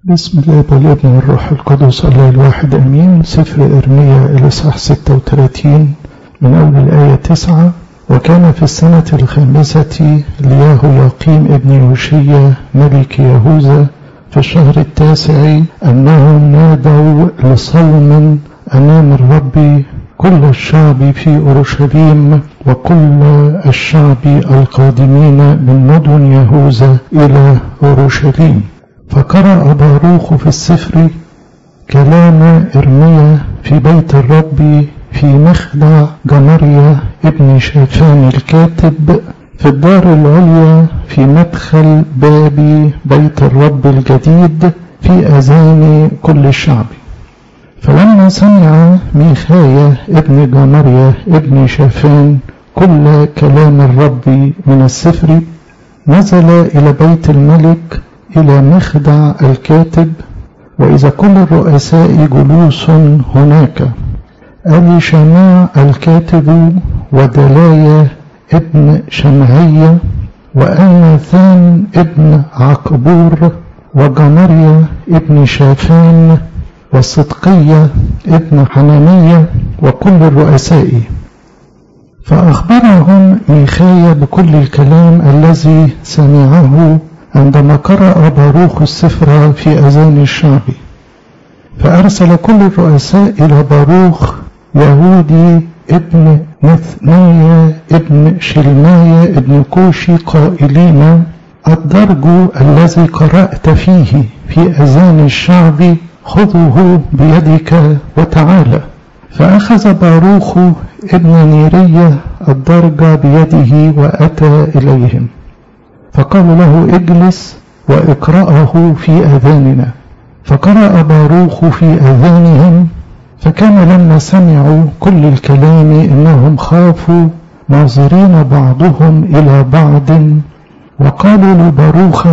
بسم الله والابن والروح القدس الله الواحد امين. سفر ارميا الاصحاح 36 من اول الايه 9. وكان في السنه الخامسه ليهوياقيم ابن يوشيا ملك يهوذا في الشهر التاسع انهم نادوا لصوم امام الرب كل الشعب في اورشليم وكل الشعب القادمين من مدن يهوذا الى اورشليم. فقرأ باروخ في السفر كلام إرميا في بيت الرب في مخدع جمريا ابن شافان الكاتب في الدار العليا في مدخل باب بيت الرب الجديد في أذان كل الشعب. فلما سمع ميخايا ابن جمريا ابن شافان كل كلام الرب من السفر نزل إلى بيت الملك إلى مخدع الكاتب، وإذا كل الرؤساء جلوس هناك، أليشماع الكاتب ودلايا ابن شمعية وأناثان ابن عقبور وجمريا ابن شافان والصدقية ابن حنانية وكل الرؤساء. فأخبرهم ميخايا بكل الكلام الذي سمعه عندما قرأ باروخ السفر في أذان الشعب. فأرسل كل الرؤساء إلى باروخ يهودي ابن مثنية ابن شلماية ابن كوشي قائلين: الدرج الذي قرأت فيه في أذان الشعب خذه بيدك وتعالى. فأخذ باروخ ابن نيرية الدرج بيده وأتى إليهم، فقالوا له: اجلس واقرأه في أذاننا. فقرأ باروخ في أذانهم. فكان لما سمعوا كل الكلام إنهم خافوا ناظرين بعضهم إلى بعض، وقالوا لباروخ: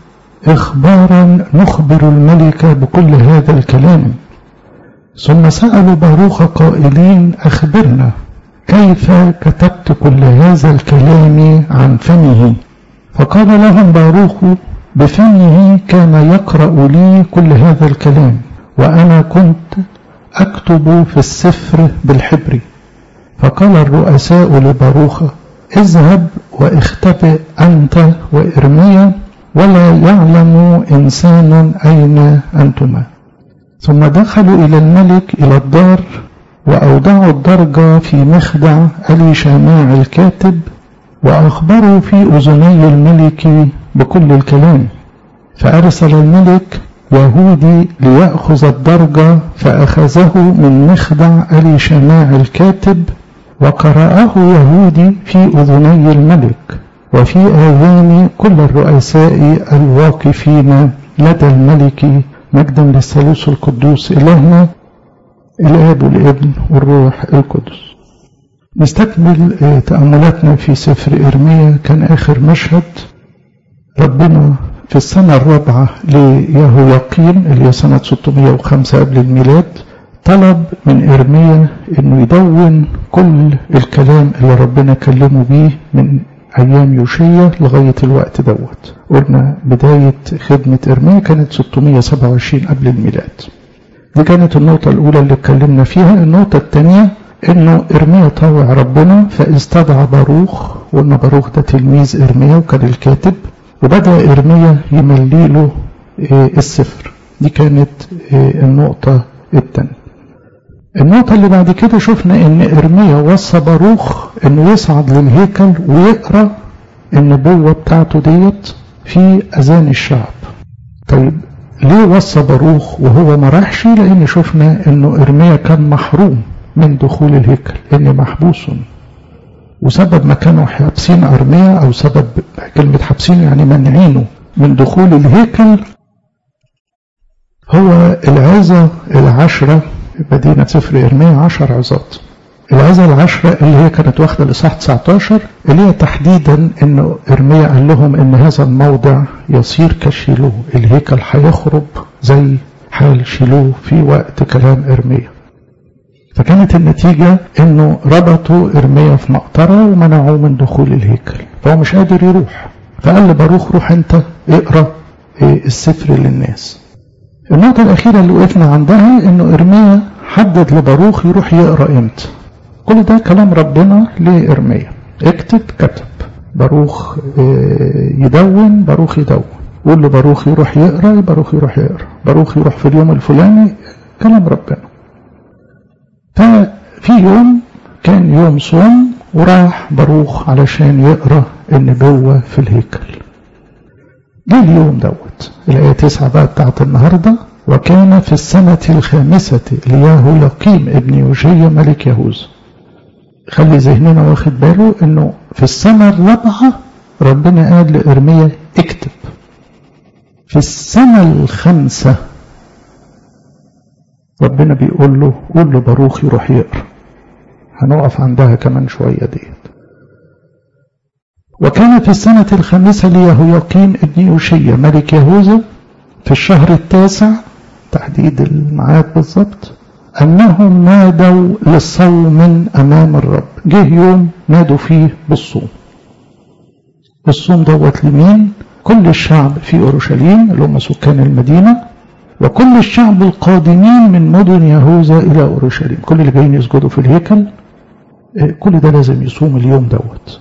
إخبارا نخبر الملك بكل هذا الكلام. ثم سألوا باروخ قائلين: أخبرنا كيف كتبت كل هذا الكلام عن فمه؟ فقال لهم باروخ: بفمه كان يقرأ لي كل هذا الكلام، وأنا كنت أكتب في السفر بالحبر. فقال الرؤساء لباروخ: اذهب واختبئ أنت وإرميا، ولا يعلم إنسان أين أنتما. ثم دخلوا إلى الملك إلى الدار، وأودعوا الدرج في مخدع أليشماع الكاتب، وأخبروا في أذني الملك بكل الكلام. فأرسل الملك يهودي ليأخذ الدرج، فأخذه من مخدع أليشماع الكاتب، وقرأه يهودي في أذني الملك وفي آذان كل الرؤساء الواقفين لدى الملك. مجدا للثالوث القدوس إلهنا الآب والابن والروح القدس. نستكمل تأملاتنا في سفر إرميا. كان آخر مشهد ربنا في السنة الرابعة ليهوياقيم اللي هي سنة 605 قبل الميلاد طلب من إرميا إنه يدون كل الكلام اللي ربنا كلمه بيه من أيام يوشيا لغاية الوقت دوت. قلنا بداية خدمة إرميا كانت 627 قبل الميلاد. دي كانت النقطة الأولى اللي اتكلمنا فيها. النقطة الثانية إنه إرميا طاوع ربنا فاستدعى باروخ، وإن باروخ ده تلميذ إرميا وكان الكاتب، وبدأ إرميا يملي له السفر. دي كانت النقطة الثانية. النقطة اللي بعد كده شفنا إن إرميا وصى باروخ إنه يصعد للهيكل ويقرأ النبوة بتاعته ديت في أذان الشعب. طيب ليه وصى باروخ وهو ما راحش؟ لأن شفنا إنه إرميا كان محروم من دخول الهيكل، إن محبوس. وسبب ما كانوا حابسين إرميا، أو سبب كلمة حابسين يعني منعينه من دخول الهيكل، هو العظة العشرة. بدينا سفر إرميا 10 عظات. العظة العشرة اللي هي كانت واخدة الإصحاح 19، اللي هي تحديدا إنه إرميا قال لهم إن هذا الموضع يصير كشيلوه، الهيكل هيخرب زي حال شيلوه في وقت كلام إرميا. فكانت النتيجة إنه ربطوا إرميا في مقطرة ومنعوه من دخول الهيكل، فهو مش قادر يروح. فقال لباروخ: روح أنت اقرأ السفر للناس. النقطة الأخيرة اللي وقفنا عندها إنه إرميا حدد لباروخ يروح يقرأ إمتى. كل ده كلام ربنا لإرميا. اكتب، كتب. باروخ يدون، باروخ يدون. قول له باروخ يروح يقرأ، باروخ يروح يقرأ. باروخ يروح في اليوم الفلاني، كلام ربنا. ففي يوم كان يوم صوم وراح باروخ علشان يقرأ النبوة في الهيكل. جه اليوم دوت الآية 9 بقى بتاعت النهاردة. وكان في السنة الخامسة ليهوياقيم ابن يوشيا ملك يهوذا. خلي ذهننا واخد باله انه في السنة الرابعة ربنا قال لإرميا اكتب. في السنة الخامسة ربنا بيقول له قول له باروخ يروح يقرأ. هنقف عندها كمان شوية ديت. وكان في السنة الخامسة ليهوياقيم ابن يوشيا ملك يهوذا في الشهر التاسع، تحديد الميعاد بالظبط، أنهم نادوا للصوم أمام الرب. جه يوم نادوا فيه بالصوم. الصوم دوت لمين؟ كل الشعب في أورشليم اللي هم سكان المدينة، وكل الشعب القادمين من مدن يهوذا إلى أورشليم. كل اللي جايين يسجدوا في الهيكل، كل ده لازم يصوم اليوم دوت.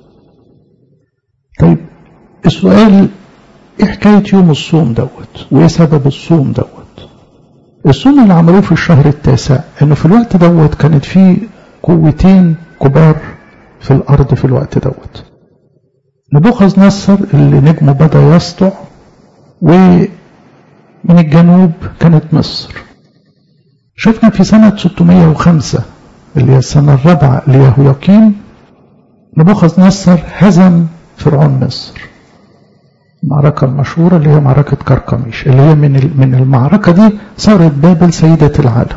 طيب السؤال، ايه حكاية يوم الصوم دوت وايه سبب الصوم دوت؟ الصوم اللي عملوه في الشهر التاسع انه في الوقت دوت كانت فيه قوتين كبار في الارض في الوقت دوت. نبوخذ نصر اللي نجمه بدأ يسطع، ومن الجنوب كانت مصر. شفنا في سنة 605 اللي هي السنة الرابعة ليهوياقيم نبوخذ نصر هزم فرعون مصر. المعركة المشهورة اللي هي معركة كركميش، اللي هي من المعركة دي صارت بابل سيدة العالم.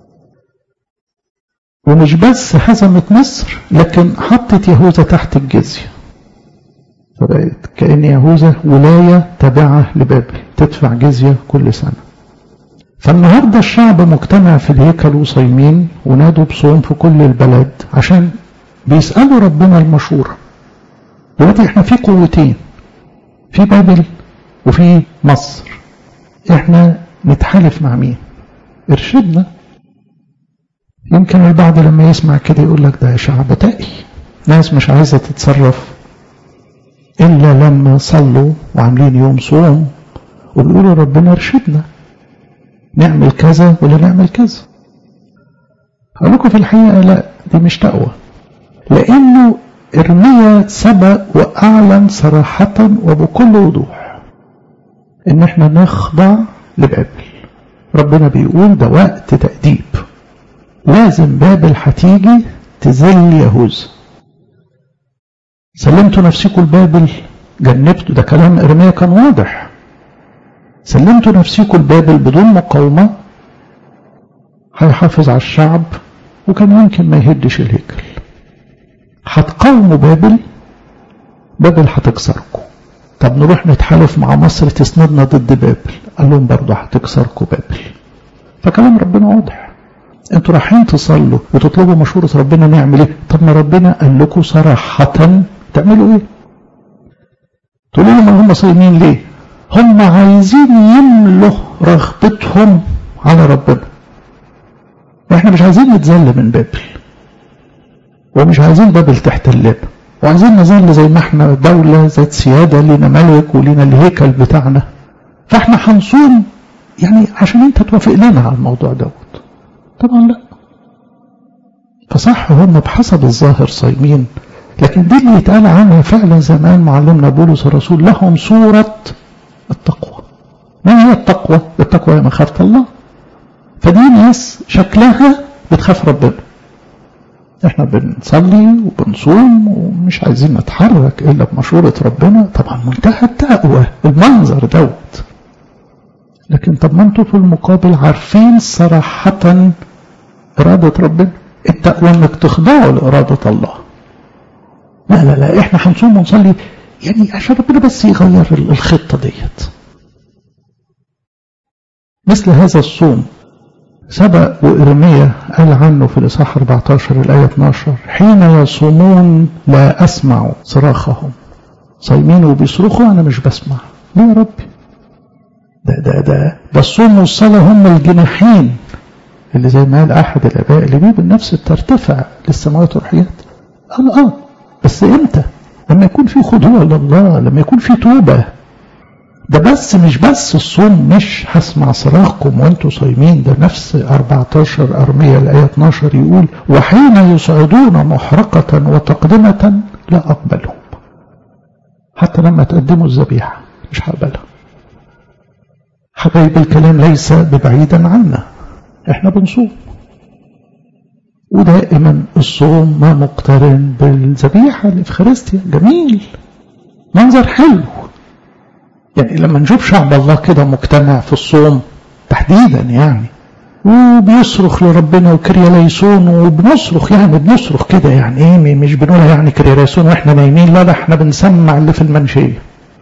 ومش بس هزمت مصر لكن حطت يهوذا تحت الجزية، فبقت كأن يهوذا ولاية تابعة لبابل تدفع جزية كل سنة. فالنهاردة الشعب مجتمع في الهيكل وصايمين ونادوا بصوم في كل البلد عشان بيسألوا ربنا المشورة. دلوقتي احنا في قوتين، في بابل وفي مصر، احنا نتحالف مع مين؟ ارشدنا. يمكن البعض لما يسمع كده يقول لك ده شعب تقي، ناس مش عايزة تتصرف إلا لما صلوا وعاملين يوم صوم وبيقولوا ربنا ارشدنا نعمل كذا ولا نعمل كذا. أقول لكم في الحقيقة لا، دي مش تقوى، لأنه إرميا سبق وأعلن صراحة وبكل وضوح إن احنا نخضع لبابل. ربنا بيقول ده وقت تأديب، لازم بابل هتيجي تذل يهوذا. سلمتوا نفسكم لبابل، جنبتوا، ده كلام إرميا كان واضح. سلمتوا نفسكم لبابل بدون مقاومة، هيحافظ على الشعب وكان يمكن ما يهدش الهيكل. هتقاوموا بابل، بابل هتكسركم. طب نروح نتحالف مع مصر تسندنا ضد بابل، قال لهم برضه هتكسركم بابل. فكلام ربنا واضح. انتوا رايحين تصلوا وتطلبوا مشورة ربنا نعمل ايه؟ طب ما ربنا قال لكم صراحة تعملوا ايه؟ تقولوا لهم هم صايمين ليه؟ هم عايزين يملوا رغبتهم على ربنا. احنا مش عايزين نتذل من بابل، ومش عايزين بابل تحتلنا، وعايزين نظل زي ما احنا دولة ذات سيادة، لنا ملك ولنا الهيكل بتاعنا. فاحنا هنصوم يعني عشان انت توافق لنا على الموضوع دوت. طبعا لا. فصح هم بحسب الظاهر صايمين، لكن دي اللي يتقال عنها فعلا زمان معلمنا بولس الرسول لهم صورة التقوى. ما هي التقوى؟ التقوى هي مخافة الله. فدي ناس شكلها بتخاف ربنا. احنا بنصلي وبنصوم ومش عايزين نتحرك الا بمشورة ربنا. طبعا منتهى التقوى المنظر دوت. لكن طب ما انتوا في المقابل عارفين صراحة إرادة ربنا. التقوى انك تخضعوا لإرادة الله. لا لا لا، احنا هنصوم ونصلي يعني عشان ربنا بس يغير الخطة ديت. مثل هذا الصوم سبق وإرميا قال عنه في الإصحاح 14 الآية 12: حين يصومون لا أسمع صراخهم. صايمين وبيصرخوا أنا مش بسمع. ليه يا ربي؟ ده الصوم والصلاة هم الجناحين اللي زي ما قال أحد الآباء اللي بيه بالنفس ترتفع للسماوات والحياة. قال بس إمتى؟ لما يكون في خضوع لله، لما يكون في توبة. ده بس مش بس الصوم، مش هسمع صراخكم وانتوا صايمين، ده نفس 14 أرمية الآية 12 يقول وحين يصعدون محرقة وتقدمة لا أقبلهم. حتى لما تقدموا الذبيحة مش هقبلها. حبايب الكلام ليس ببعيدا عنا، احنا بنصوم، ودائما الصوم ما مقترن بالذبيحة الإفخارستيا. جميل، منظر حلو. يعني لما نشوف شعب الله كده مجتمع في الصوم تحديدا يعني، وبيصرخ لربنا وكرياليسون، وبنصرخ يعني بنصرخ كده يعني ايه، مش بنقولها يعني كرياليسون واحنا نايمين، لا احنا بنسمع اللي في المنشية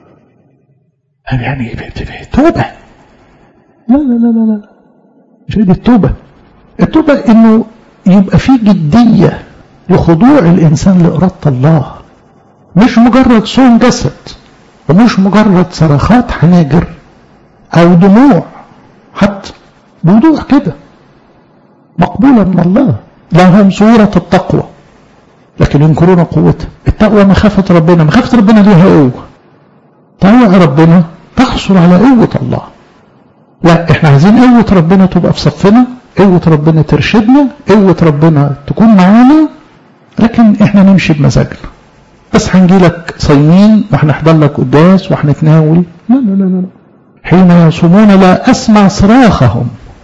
يعني توبة. لا لا لا لا لا، مش دي التوبة. التوبة انه يبقى في جدية لخضوع الانسان لإرادة الله، مش مجرد صوم جسد، ومش مجرد صرخات حناجر او دموع، حتى بوضوح كده مقبولة من الله. لهم صورة التقوى لكن ينكرون قوتها. التقوى مخافة ربنا، مخافة ربنا ليها قوة. طوع ربنا تحصل على قوة الله. لا، احنا عايزين قوة ربنا تبقى في صفنا، قوة ربنا ترشدنا، قوة ربنا تكون معانا، لكن احنا نمشي بمزاجنا. بس هنجي لك صايمين وهنحضر لك قداس وهنتناول، لا لا لا لا. حين يصومون لا أسمع صراخهم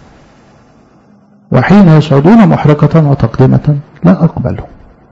وحين يصعدون محرقة وتقدمة لا أقبلهم.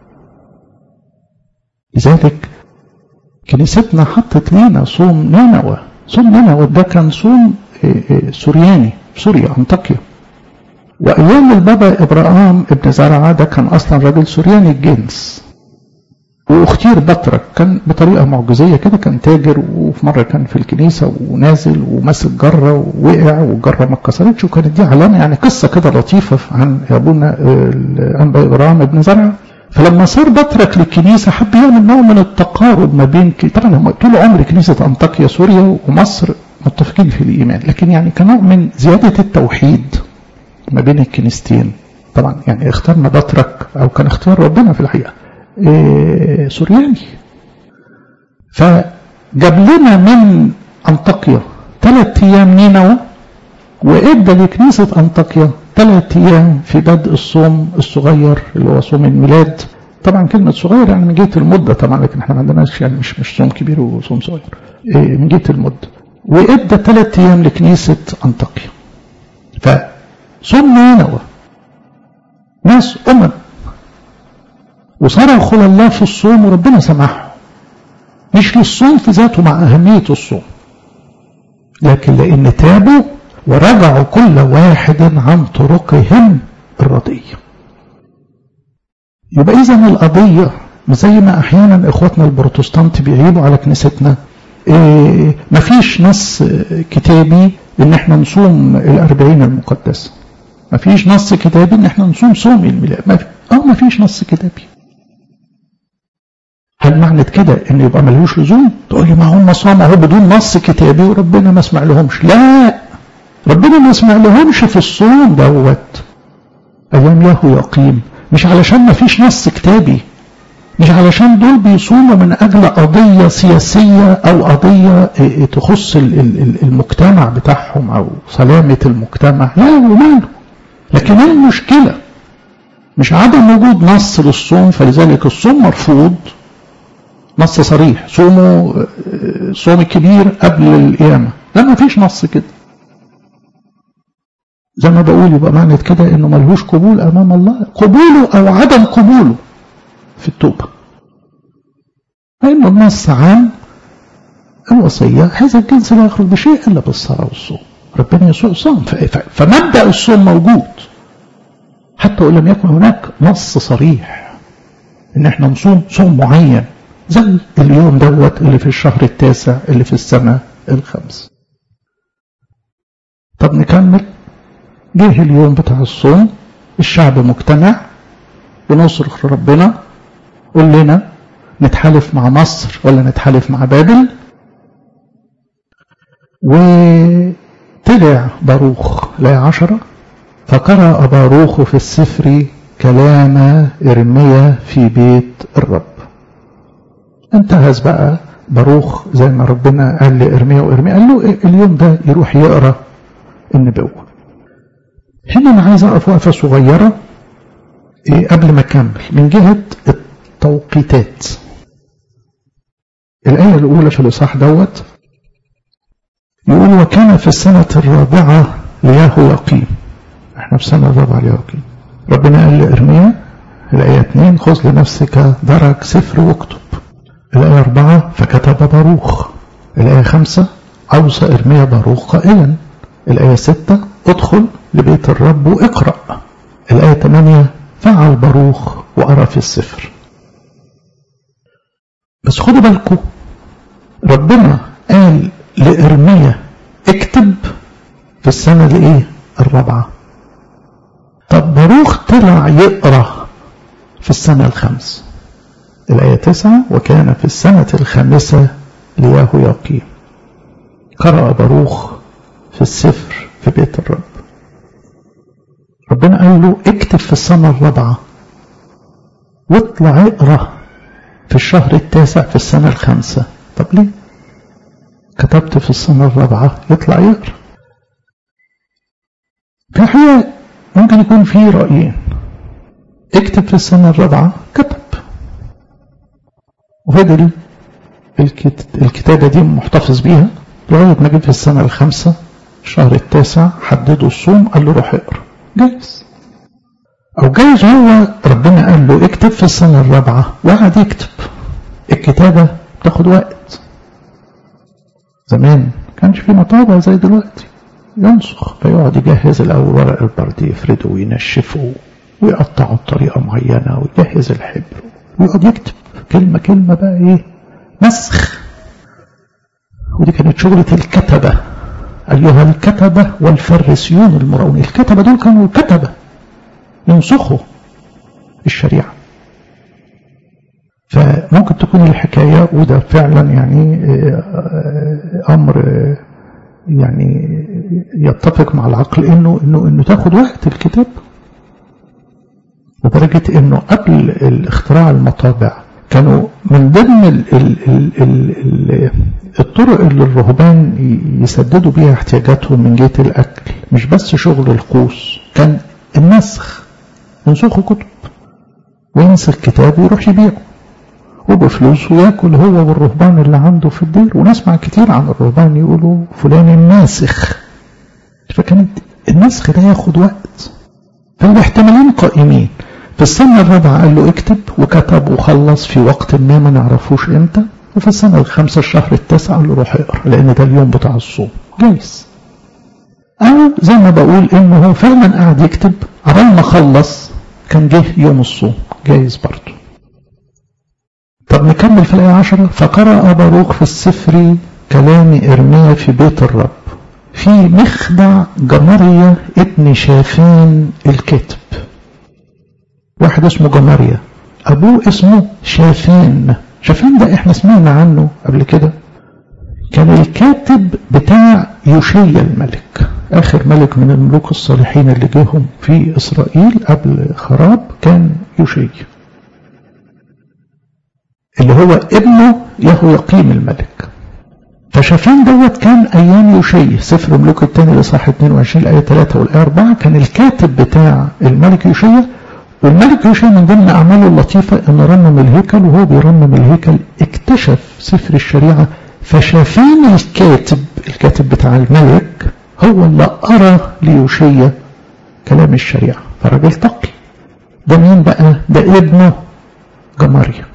لذلك كنيستنا حطت لنا صوم نينوى. صوم نينوى ده كان صوم سورياني في سوريا، أنطاكيا. وأيام البابا إبراهام ابن زرعة ده كان أصلا راجل سورياني الجنس، واختير بطرك كان بطريقة معجزية كده. كان تاجر، وفي مرة كان في الكنيسة ونازل وماسك جرة ووقع والجرة ما اتكسرتش، وكانت دي علامة يعني قصة كده لطيفة عن أبونا الأنبا إبراهام ابن زرعة. فلما صار بطرك للكنيسة حب يعمل نوع من التقارب ما بين، طبعا هم طول عمر كنيسة أنطاكيا سوريا ومصر متفقين في الإيمان، لكن يعني كنوع من زيادة التوحيد ما بين الكنيستين. طبعا يعني اختارنا بطرك، أو كان اختيار ربنا في الحقيقة، سورياني. فجاب لنا من أنطاكيا 3 أيام نينوى، وإدى لكنيسة أنطاكيا 3 أيام في بدء الصوم الصغير اللي هو صوم الميلاد. طبعا كلمة صغير يعني من جهة المدة طبعا، لكن احنا ما عندناش يعني مش صوم كبير وصوم صغير، من جهة المدة. وإدى 3 أيام لكنيسة أنطاكيا. فصوم نينوى ناس وصرخوا لله في الصوم وربنا سمعهم، مش للصوم في ذاته مع أهمية الصوم، لكن لأن تابوا ورجعوا كل واحد عن طرقهم الردية. يبقى إذن القضية زي ما أحيانا إخواتنا البروتستانت بيعيبوا على كنيستنا، مفيش نص كتابي إن احنا نصوم 40 المقدسة، مفيش نص كتابي إن احنا نصوم صوم الميلاد، مفيش نص كتابي. هل معنى كده ان يبقى ملهوش لزوم؟ تقول لي ما هم صاموا اهو بدون نص كتابي وربنا ما سمع لهمش. لا، ربنا ما سمع لهمش في الصوم دوت ايام يهو يقيم، مش علشان ما فيش نص كتابي، مش علشان دول بيصوموا من اجل قضيه سياسيه او قضيه تخص المجتمع بتاعهم او سلامه المجتمع، لا وماله. لكن المشكله مش عدم وجود نص للصوم، فلذلك الصوم مرفوض. نص صريح، صوموا صوم كبير قبل القيامة، لا ما فيش نص كده. زي ما بقول يبقى معنى كده انه ملهوش قبول امام الله، قبوله او عدم قبوله في التوبة. لأن النص عام الوصية هذا الجنس لا يخرج بشيء إلا بالصلاة والصوم. ربنا يسوع صام، فمبدأ الصوم موجود حتى ولم يكن هناك نص صريح ان احنا نصوم صوم معين زي اليوم دوت اللي في الشهر التاسع اللي في السنة الخامسة. طب نكمل. جه اليوم بتاع الصوم، الشعب مجتمع ونصرخ لربنا، قول لنا نتحالف مع مصر ولا نتحالف مع بابل. طلع باروخ الآية 10 فقرأ باروخ في السفر كلام إرميا في بيت الرب. انتهز بقى باروخ زي ما ربنا قال لإرميا، وإرميا قال له اليوم ده يروح يقرأ النبوة. هنا أنا عايز أقف وقفة صغيرة قبل ما أكمل من جهة التوقيتات. الآية الأولى في الإصحاح دوت يقول وكان في السنة الرابعة ليهوياقيم. احنا في السنة الرابعة ليهوياقيم. ربنا قال لإرميا الآية 2 خذ لنفسك درج سفر واكتب. الآية 4 فكتب باروخ. الآية 5 أوصى إرميا باروخ قائلا. الآية 6 ادخل لبيت الرب واقرأ. الآية 8 فعل باروخ وقرأ في السفر. بس خدوا بالكم ربنا قال لإرميا اكتب في السنة الايه الرابعة. طب باروخ طلع يقرأ في السنة الخامسة. الآية 9 وكان في السنة الخامسة ليهوياقيم قرأ باروخ في السفر في بيت الرب. ربنا قال له اكتب في السنة الرابعة واطلع اقرأ في الشهر التاسع في السنة الخامسة. طب ليه كتبت في السنة الرابعة يطلع يقرأ؟ في الحقيقة ممكن يكون في رأيين. اكتب في السنة الرابعة كتب وفضل الكتابة دي محتفظ بيها لغاية ما جه في السنة الخامسة الشهر التاسع حددوا الصوم قال له روح اقرأ. جايز أو جايز هو ربنا قال له اكتب في السنة الرابعة وقعد يكتب. الكتابة بتاخد وقت. زمان كانش في مطابع زي دلوقتي ينسخ فيقعد يجهز الأول ورق البرد يفرده وينشفه ويقطعه بطريقة معينة ويجهز الحبر ويقعد يكتب كلمة كلمة بقى ايه نسخ. ودي كانت شغلة الكتبة أيها الكتبة والفريسيون المراؤون. الكتبة دول كانوا كتبة ينسخوا الشريعة. فممكن تكون الحكاية وده فعلا يعني أمر يعني يتفق مع العقل إنه تاخد وقت الكتاب، لدرجة إنه قبل اختراع المطابع كانوا من ضمن الطرق اللي الرهبان يسددوا بيها احتياجاتهم من جهة الأكل مش بس شغل القوس، كان النسخ. ينسخوا كتب وينسخ كتاب ويروح يبيعه وبفلوس وياكل هو والرهبان اللي عنده في الدير. ونسمع كتير عن الرهبان يقولوا فلان الناسخ. فكانت النسخ ده ياخد وقت. فالاحتمالين قائمين. في السنة الرابعة قال له اكتب وكتب وخلص في وقت ما نعرفوش امتى. وفي السنة الخامسة الشهر التاسع قال له روح اقرأ لان ده اليوم بتاع الصوم. جايز أو زي ما بقول إنه هو فعلا قاعد يكتب عبال ما خلص كان جه يوم الصوم. جايز برضه. طب نكمل في الآية 10 فقرأ باروخ في السفر كلام إرميا في بيت الرب في مخدع جمريا ابن شافان الكاتب. واحد اسمه جمريا أبوه اسمه شافان. شافان ده احنا سمعنا عنه قبل كده. كان الكاتب بتاع يوشيا الملك آخر ملك من الملوك الصالحين اللي جيهم في إسرائيل قبل خراب كان يوشيا اللي هو ابنه يهوياقيم الملك. فشافان دوت كان أيام يوشيا سفر ملوك الثاني الإصحاح 22 الآية 3 والآية 4 كان الكاتب بتاع الملك يوشيا. والملك يوشيا من ضمن أعماله اللطيفة إنه رمم الهيكل وهو بيرمم الهيكل اكتشف سفر الشريعة. فشافان الكاتب بتاع الملك هو اللي قرأ ليوشيا كلام الشريعة. فراجل تقي. ده مين بقى؟ ده ابنه جمريا.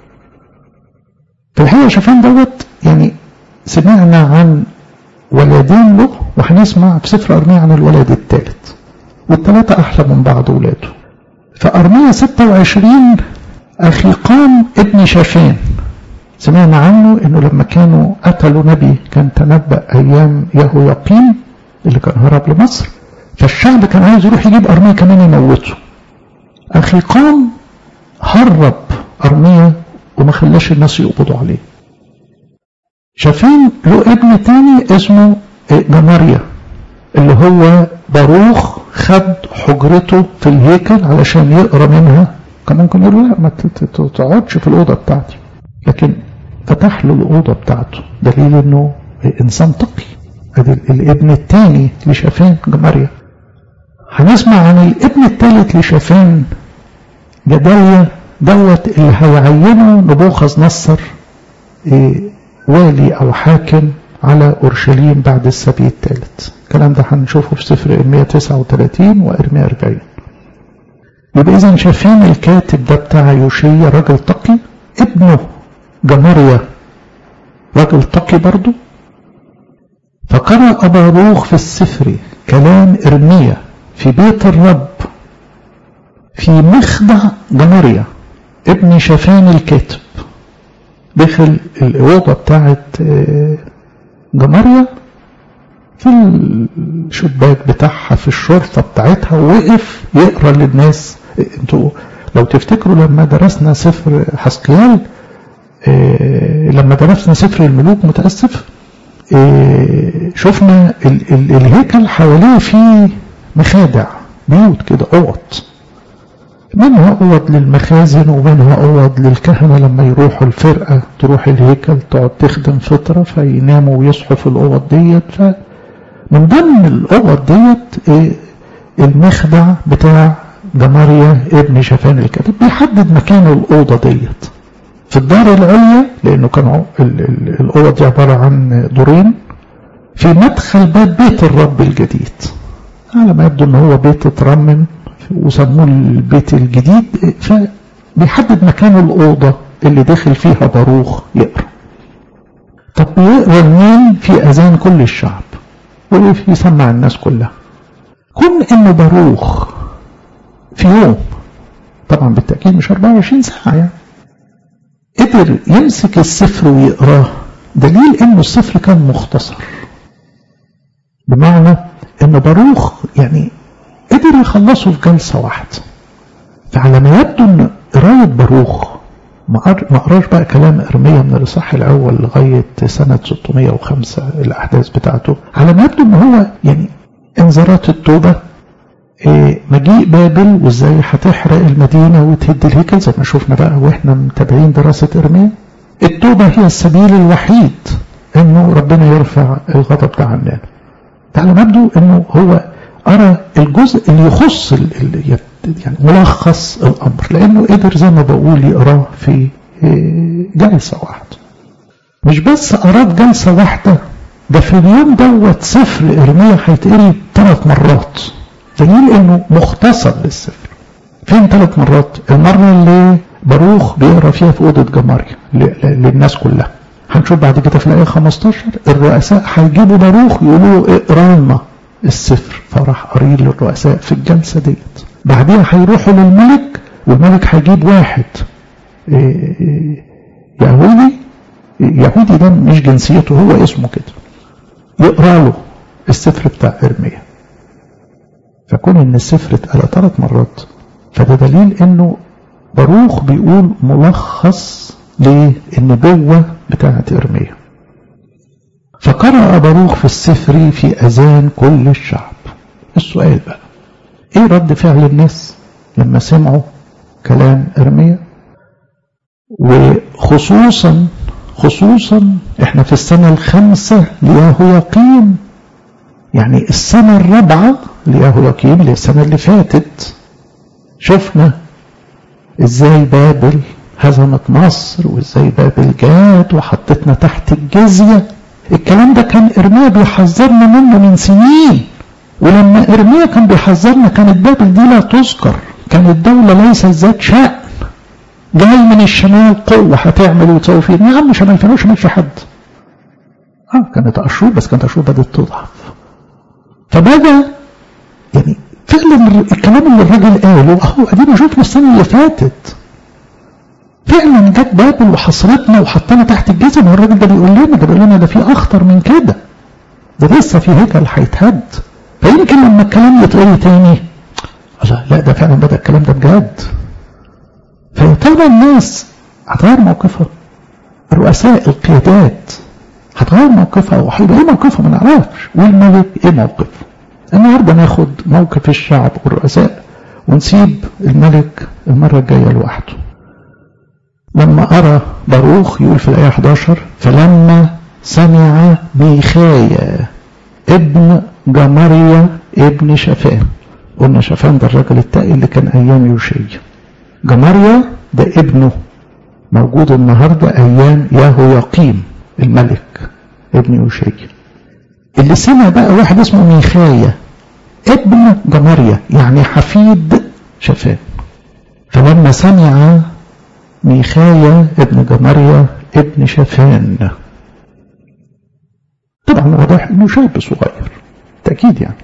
في الحقيقة شافان دوت يعني سمعنا عن ولدين له وهنسمع في سفر أرميا عن الولد الثالث والثلاثة أحلى من بعض ولاده. فأرميا 26 أخيقام ابن شافان سمعنا عنه انه لما كانوا قتلوا نبي كان تنبأ ايام يهوياقيم اللي كان هرب لمصر فالشعب كان عايز يروح يجيب أرميا كمان يموته. أخيقام هرب أرميا وما خلاش الناس يقبضوا عليه. شافين له ابن تاني اسمه جمريا اللي هو باروخ خد حجرته في الهيكل علشان يقرأ منها. كان ممكن يقول لا ما تقعدش في الأوضة بتاعتي، لكن فتح له الأوضة بتاعته، دليل انه انسان تقي. ادي الابن الثاني لشافان جماريا. هنسمع عن الابن الثالث لشافان جداليا دوت اللي هيعينه نبوخذ نصر والي او حاكم على اورشليم بعد السبي الثالث. الكلام ده هنشوفه في سفر ارميا 39 وارميا 40. يبقى اذا شافان الكاتب ده بتاع يوشيا راجل تقي، ابنه جماريا راجل تقي برضه. فقرأ باروخ في السفر كلام ارميا في بيت الرب في مخدع جماريا ابن شافان الكاتب. دخل الأوضة بتاعت جماريا في الشباك بتاعها في الشرطة بتاعتها، ووقف يقرأ للناس. انتوا لو تفتكروا لما درسنا سفر حسقيال، لما درسنا سفر الملوك متأسف، شفنا الهيكل حواليه فيه مخادع، بيوت كده، اوض، منها اوض للمخازن ومنها اوض للكهنه لما يروحوا الفرقه تروح الهيكل تقعد تخدم فتره فيناموا ويصحوا في الاوض ديت. فمن ضمن الاوض ديت المخدع بتاع جماريا ابن شافان الكاتب، بيحدد مكان الاوضه ديت في الدار العليا، لانه كانوا الاوض دي عباره عن دورين في مدخل باب بيت الرب الجديد. على ما يبدو ان هو بيت اترمم وسموه البيت الجديد، فبيحدد مكان الأوضة اللي داخل فيها باروخ يقرأ. طب بيقرأ مين؟ في أذان كل الشعب ويسمع الناس كلها. كون إن باروخ في يوم، طبعا بالتأكيد مش 24 ساعة يعني، قدر يمسك السفر ويقراه، دليل إنه السفر كان مختصر، بمعنى إن باروخ يعني قدر يخلصه في جلسة واحدة. فعلى ما يبدو ان قراية باروخ ما قراش بقى كلام ارميا من الاصحاح الاول لغاية سنة 605 الاحداث بتاعته. على ما يبدو ان هو يعني انذارات التوبة، مجيء بابل وازاي هتحرق المدينة وتهد الهيكل زي ما شفنا بقى واحنا متابعين دراسة ارميا. التوبة هي السبيل الوحيد انه ربنا يرفع الغضب ده عننا. على ما يبدو انه هو أرى الجزء اللي يخص يعني ملخص الأمر، لأنه قدر زي ما بقول يقراه في جلسة واحدة. مش بس قراه في جلسة واحدة، ده في اليوم دوت سفر إرميا هيتقري 3 مرات، دليل إنه مختصر للسفر. فين 3 مرات؟ المرة اللي باروخ بيقرا فيها في أوضة جماريا للناس كلها. هنشوف بعد كده في الآية 15 الرؤساء هيجيبوا باروخ يقولوا له اقرا لنا السفر، فراح قريه للرؤساء في الجلسة ديت. بعدين هيروحوا للملك، والملك هيجيب واحد يهودي ده مش جنسيته، هو اسمه كده، يقرأ له السفر بتاع إرميا. فكون ان السفر اتقرأ 3 مرات، فده دليل انه باروخ بيقول ملخص للنبوة بتاعت إرميا. فقرأ باروخ في السفر في أذان كل الشعب. السؤال بقى، ايه رد فعل الناس لما سمعوا كلام إرميا؟ وخصوصا احنا في السنة 5 ليهوياقيم، يعني السنة 4 ليهوياقيم اللي السنة اللي فاتت شفنا ازاي بابل هزمت مصر، وازاي بابل جات وحطتنا تحت الجزية. الكلام ده كان إرميا بيحذرنا منه من سنين، ولما إرميا كان بيحذرنا كانت بابل دي لا تذكر، كانت دولة ليست ذات شأن، جاي من الشمال قوة هتعمل وتسوي فيه. يا عم شمال فين؟ شمال في حد. كانت أشور، بس كانت أشور بدأت تضعف. فبدأ يعني فعلا الكلام اللي الراجل قاله اهو ادينا شفنا السنة اللي فاتت، فعلا جت بابل وحصرتنا وحطنا تحت الجزم. والراجل ده بيقول لنا ده في اخطر من كده، ده لسه في هيكل هيتهد. فيمكن لما الكلام يتقري تاني لا ده فعلا بدأ الكلام ده بجد. فيا ترى الناس هتغير موقفها؟ الرؤساء القيادات هتغير موقفها؟ وهيبقى ايه موقفها ما نعرفش، والملك ايه موقفه؟ النهارده ناخد موقف الشعب والرؤساء ونسيب الملك المرة الجاية لوحده. لما أرى باروخ يقول في الآية 11 فلما سمع ميخايا ابن جمريا ابن شافان. قلنا شافان ده الرجل التقي اللي كان أيام يوشيا. جمريا ده ابنه موجود النهاردة أيام يهوياقيم الملك ابن يوشيا. اللي سمع بقى واحد اسمه ميخايا ابن جمريا يعني حفيد شافان. فلما سمع ميخايا ابن جمريا ابن شافان، طبعا واضح انه شاب صغير تأكيد يعني.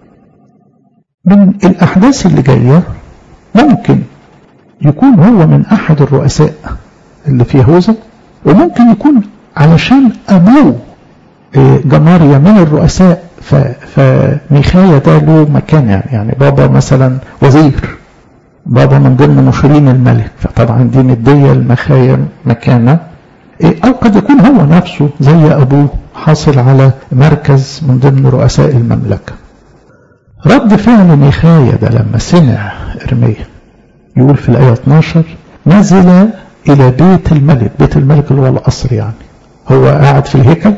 من الأحداث اللي جاية ممكن يكون هو من أحد الرؤساء اللي في يهوذا، وممكن يكون علشان أبوه جمريا من الرؤساء فميخايا ده له مكان يعني بابا مثلا وزير، بابا من ضمن مشيرين الملك، فطبعا دي مدية المخايا مكانه. أو قد يكون هو نفسه زي أبوه حاصل على مركز من ضمن رؤساء المملكة. رد فعل ميخايا ده لما سمع إرميا يقول في الآية 12 نزل إلى بيت الملك. بيت الملك اللي هو القصر يعني. هو قاعد في الهيكل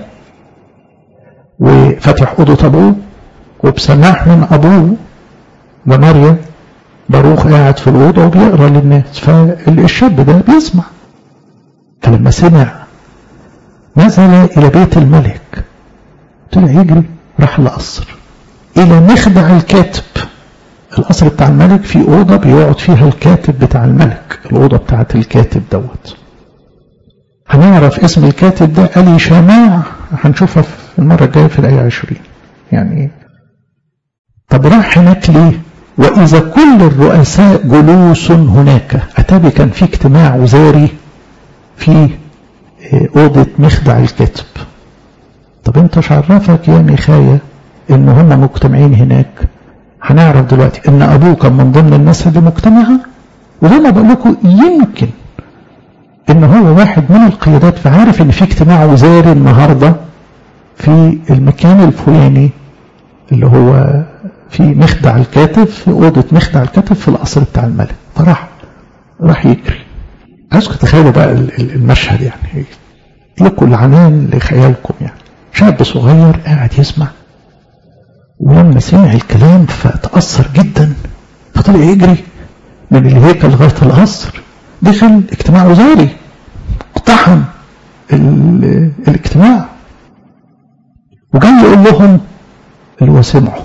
وفتح أوضة أبوه، وبسماح من أبوه جمريا باروخ قاعد في الأوضة وبيقرأ للناس، فالشاب ده بيسمع. فلما سمع نزل إلى بيت الملك، طلع يجري راح القصر إلى مخدع الكاتب. القصر بتاع الملك في أوضة بيقعد فيها الكاتب بتاع الملك، الأوضة بتاعت الكاتب دوت. هنعرف اسم الكاتب ده أليشامع، هنشوفها في المرة الجاية في الآية 20 يعني. طب راح هناك ليه؟ وإذا كل الرؤساء جلوس هناك. أتابي كان في اجتماع وزاري في أوضة مخدع الكاتب. طب انت شعرفك يا ميخايا ان هم مجتمعين هناك؟ هنعرف دلوقتي ان ابوه كان من ضمن الناس اللي مجتمعة، وزي ما بقول لكم يمكن ان هو واحد من القيادات، فعارف ان في اجتماع وزاري النهاردة في المكان الفلاني اللي هو في مخدع الكاتب، في أوضة مخدع الكاتب في القصر بتاع الملك. راح يجري. عايزكم تخيلوا بقى المشهد يعني، لكم العنان لخيالكم يعني. شاب صغير قاعد يسمع، ولما سمع الكلام فتأثر جدا، فطلع يجري من الهيكل لغاية القصر، دخل اجتماع وزاري، اقتحم الاجتماع، وجاي يقول لهم اللي هو سمعه.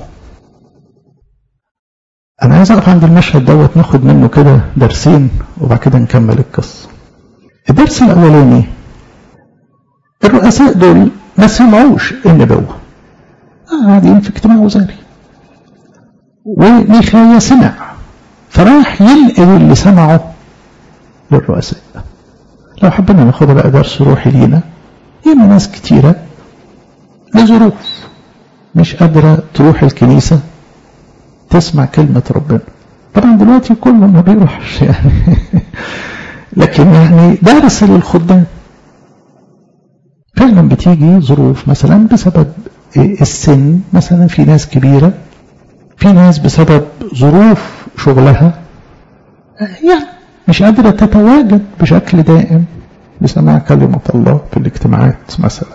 أنا عايز أقف عند المشهد دوت ناخد منه كده درسين وبعد كده نكمل القصة. الدرس الأولاني، الرؤساء دول ما سمعوش النبوة، قاعدين في اجتماع وزاري، وميخايا سمع فراح ينقل اللي سمعه للرؤساء. لو حبنا ناخدها بقى درس روحي لينا، ياما ناس كتيرة لظروف مش قادرة تروح الكنيسة تسمع كلمة ربنا. طبعا دلوقتي كله ما بيروحش يعني لكن يعني درس للخدام. فعلا بتيجي ظروف مثلا بسبب السن، مثلا في ناس كبيرة، في ناس بسبب ظروف شغلها يعني مش قادرة تتواجد بشكل دائم لسماع كلمة الله في الاجتماعات مثلا.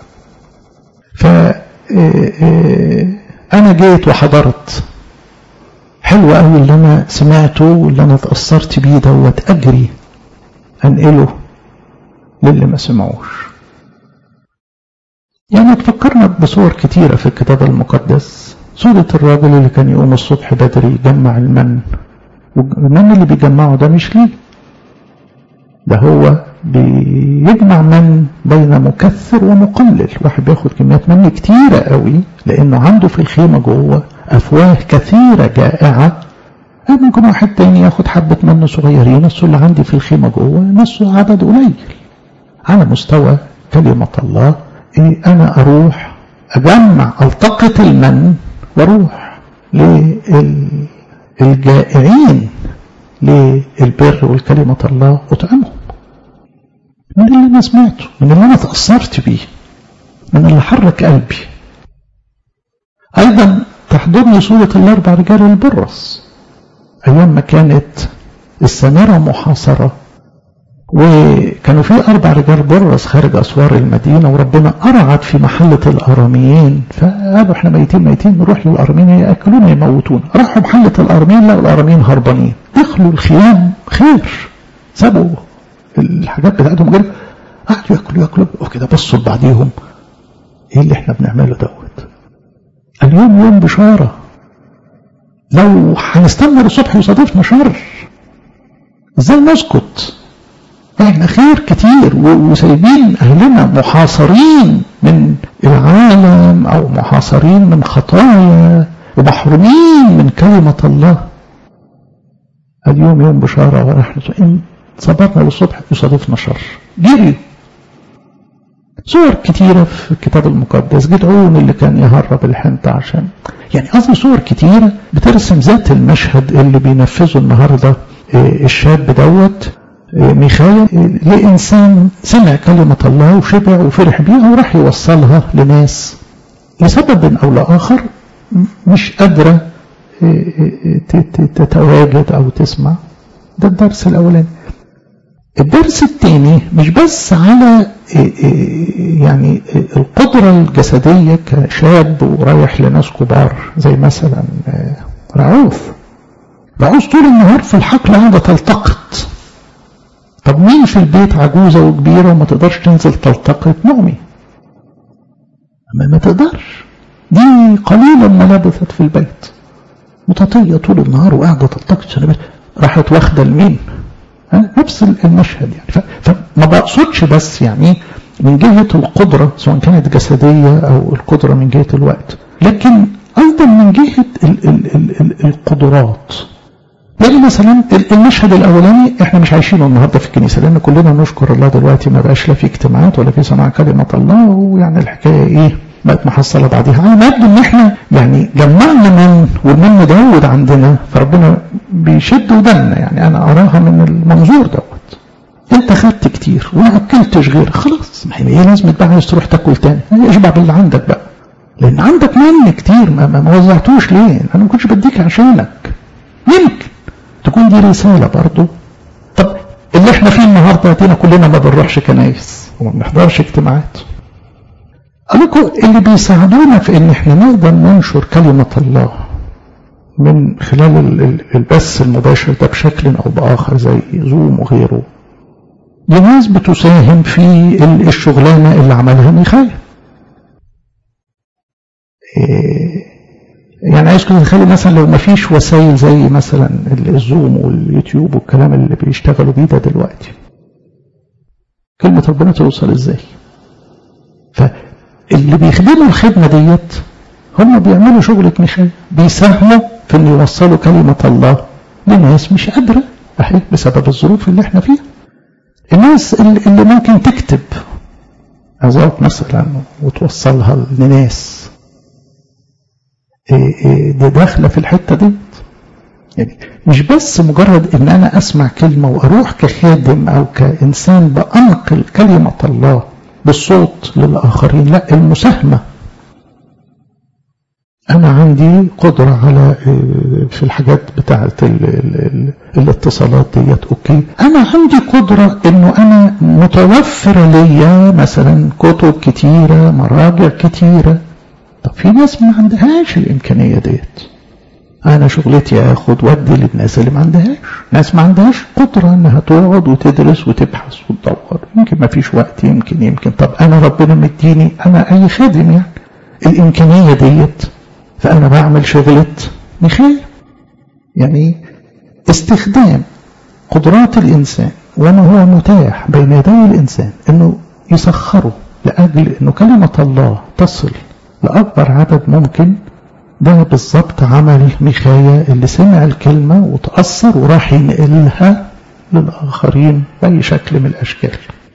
أنا جيت وحضرت، حلو قوي اللي أنا سمعته واللي أنا تأثرت بيه دوت، أجري أنقله للي ما سمعوش. يعني تفكرنا بصور كتيرة في الكتاب المقدس. صورة الراجل اللي كان يقوم الصبح بدري يجمع المن، والمن اللي بيجمعه ده مش ليه، ده هو بيجمع من بين مكثر ومقلل. واحد بياخد كميات من كتيرة قوي لأنه عنده في الخيمة جوه أفواه كثيرة جائعة. ممكن واحد تاني ياخد حبة من صغيرين، نصه اللي عندي في الخيمة جوه نصه عدد قليل. على مستوى كلمة الله أنا أروح أجمع التقط المن واروح للجائعين للبر والكلمة الله أطعمهم. من اللي أنا سمعته، من اللي أنا تأثرت بيه، من اللي حرك قلبي. أيضا تحضرني صورة الأربع رجال البرص أيام ما كانت السامرة محاصرة، وكانوا في 4 رجال برص خارج أسوار المدينة، وربنا أرعد في محلة الأراميين، فقالوا احنا ميتين نروح للأراميين يأكلون يموتون. راحوا محلة الأراميين لقوا الأراميين هربانين، دخلوا الخيام خير، سابوا الحاجات بتاعتهم غير، قعدوا ياكلوا وكده، بصوا لبعضيهم ايه اللي احنا بنعمله دوت؟ اليوم يوم بشارة، لو هنستنى الصبح يصادفنا شر ازاي نسكت؟ احنا خير كتير وسايبين اهلنا محاصرين من العالم او محاصرين من خطايا ومحرومين من كلمة الله. اليوم يوم بشارة ونحن إن صبرنا للصبح يصادفنا شر. جري صور كتيرة في الكتاب المقدس، جدعون اللي كان يهرب الحنطة عشان يعني قصدي صور كتيرة بترسم ذات المشهد اللي بينفذه النهاردة الشاب دوت ميخايا لإنسان سمع كلمة الله وشبع وفرح بيها وراح يوصلها لناس لسبب أو لآخر مش قادرة تتواجد أو تسمع. ده الدرس الأولاني. الدرس الثاني مش بس على يعني القدرة الجسدية كشاب ورايح لناس كبار زي مثلا رعوف طول النهار في الحقل قاعدة تلتقط. طب مين في البيت عجوزة وكبيرة وما تقدرش تنزل تلتقط؟ نومي ما تقدرش، دي قليلا ما لبثت في البيت، متطية طول النهار وقاعدة تلتقط. راحت واخدة لمين؟ نفس المشهد يعني. فما بقصدش بس يعني من جهة القدرة سواء كانت جسدية أو القدرة من جهة الوقت، لكن أيضا من جهة القدرات. يعني مثلا المشهد الأولاني احنا مش عايشينه النهاردة في الكنيسة، لأن كلنا نشكر الله دلوقتي ما بقاش لا في اجتماعات ولا في سماع كلمة الله، ويعني الحكاية ايه بقت محصلة بعدها. على ما يبدو ان احنا يعني جمعنا من والمن مدود عندنا، فربنا بيشد ودنا. يعني انا اراها من المنظور دوت، انت خدت كتير وما اكلتش غير، خلاص ما هي ايه لازمة بقى عايز تروح تاكل تاني؟ اشبع باللي عندك بقى، لان عندك من كتير ما وزعتوش ليه؟ انا ما كنتش بديك عشانك. يمكن تكون دي رسالة برضو. طب اللي احنا فيه النهاردة دينا كلنا ما بنروحش كنايس وما بنحضرش اجتماعات. أقولكم اللي بيساعدونا في ان احنا نقدر ننشر كلمة الله من خلال البث المباشر ده بشكل او باخر زي زوم وغيره، دي ناس بتساهم في الشغلانة اللي عملها ميخايا. يعني عايز كده تخلي مثلا لو ما فيش وسائل زي مثلا الزوم واليوتيوب والكلام اللي بيشتغلوا بيه ده دلوقتي، كلمة ربنا توصل ازاي؟ فاللي بيخدموا الخدمة ديت هم بيعملوا شغلة ميخايا، بيساهموا في ان يوصلوا كلمة الله لناس مش قادرة احيانا بسبب الظروف اللي احنا فيها. الناس اللي ممكن تكتب عظات مثلا وتوصلها لناس ده داخله في الحته دي. يعني مش بس مجرد ان انا اسمع كلمه واروح كخادم او كانسان بانقل كلمه الله بالصوت للاخرين، لا، المساهمه. انا عندي قدره على في الحاجات بتاعه الاتصالات ديت، اوكي، انا عندي قدره انه انا متوفره ليا مثلا كتب كتيره، مراجع كتيره. طب في ناس ما عندهاش الامكانيه ديت، انا شغلتي اخد ودي للناس اللي ما عندهاش. ناس ما عندهاش قدره انها تقعد وتدرس وتبحث وتدور، يمكن ما فيش وقت، يمكن طب انا ربنا مديني انا اي خادم يعني الامكانيه ديت، فانا بعمل شغله ميخايا. يعني استخدام قدرات الانسان وما هو متاح بين يدي الانسان انه يسخره لاجل انه كلمه الله تصل لأكبر عدد ممكن. ده بالضبط عمل ميخايا اللي سمع الكلمة وتأثر وراح ينقلها للآخرين بأي شكل من الأشكال.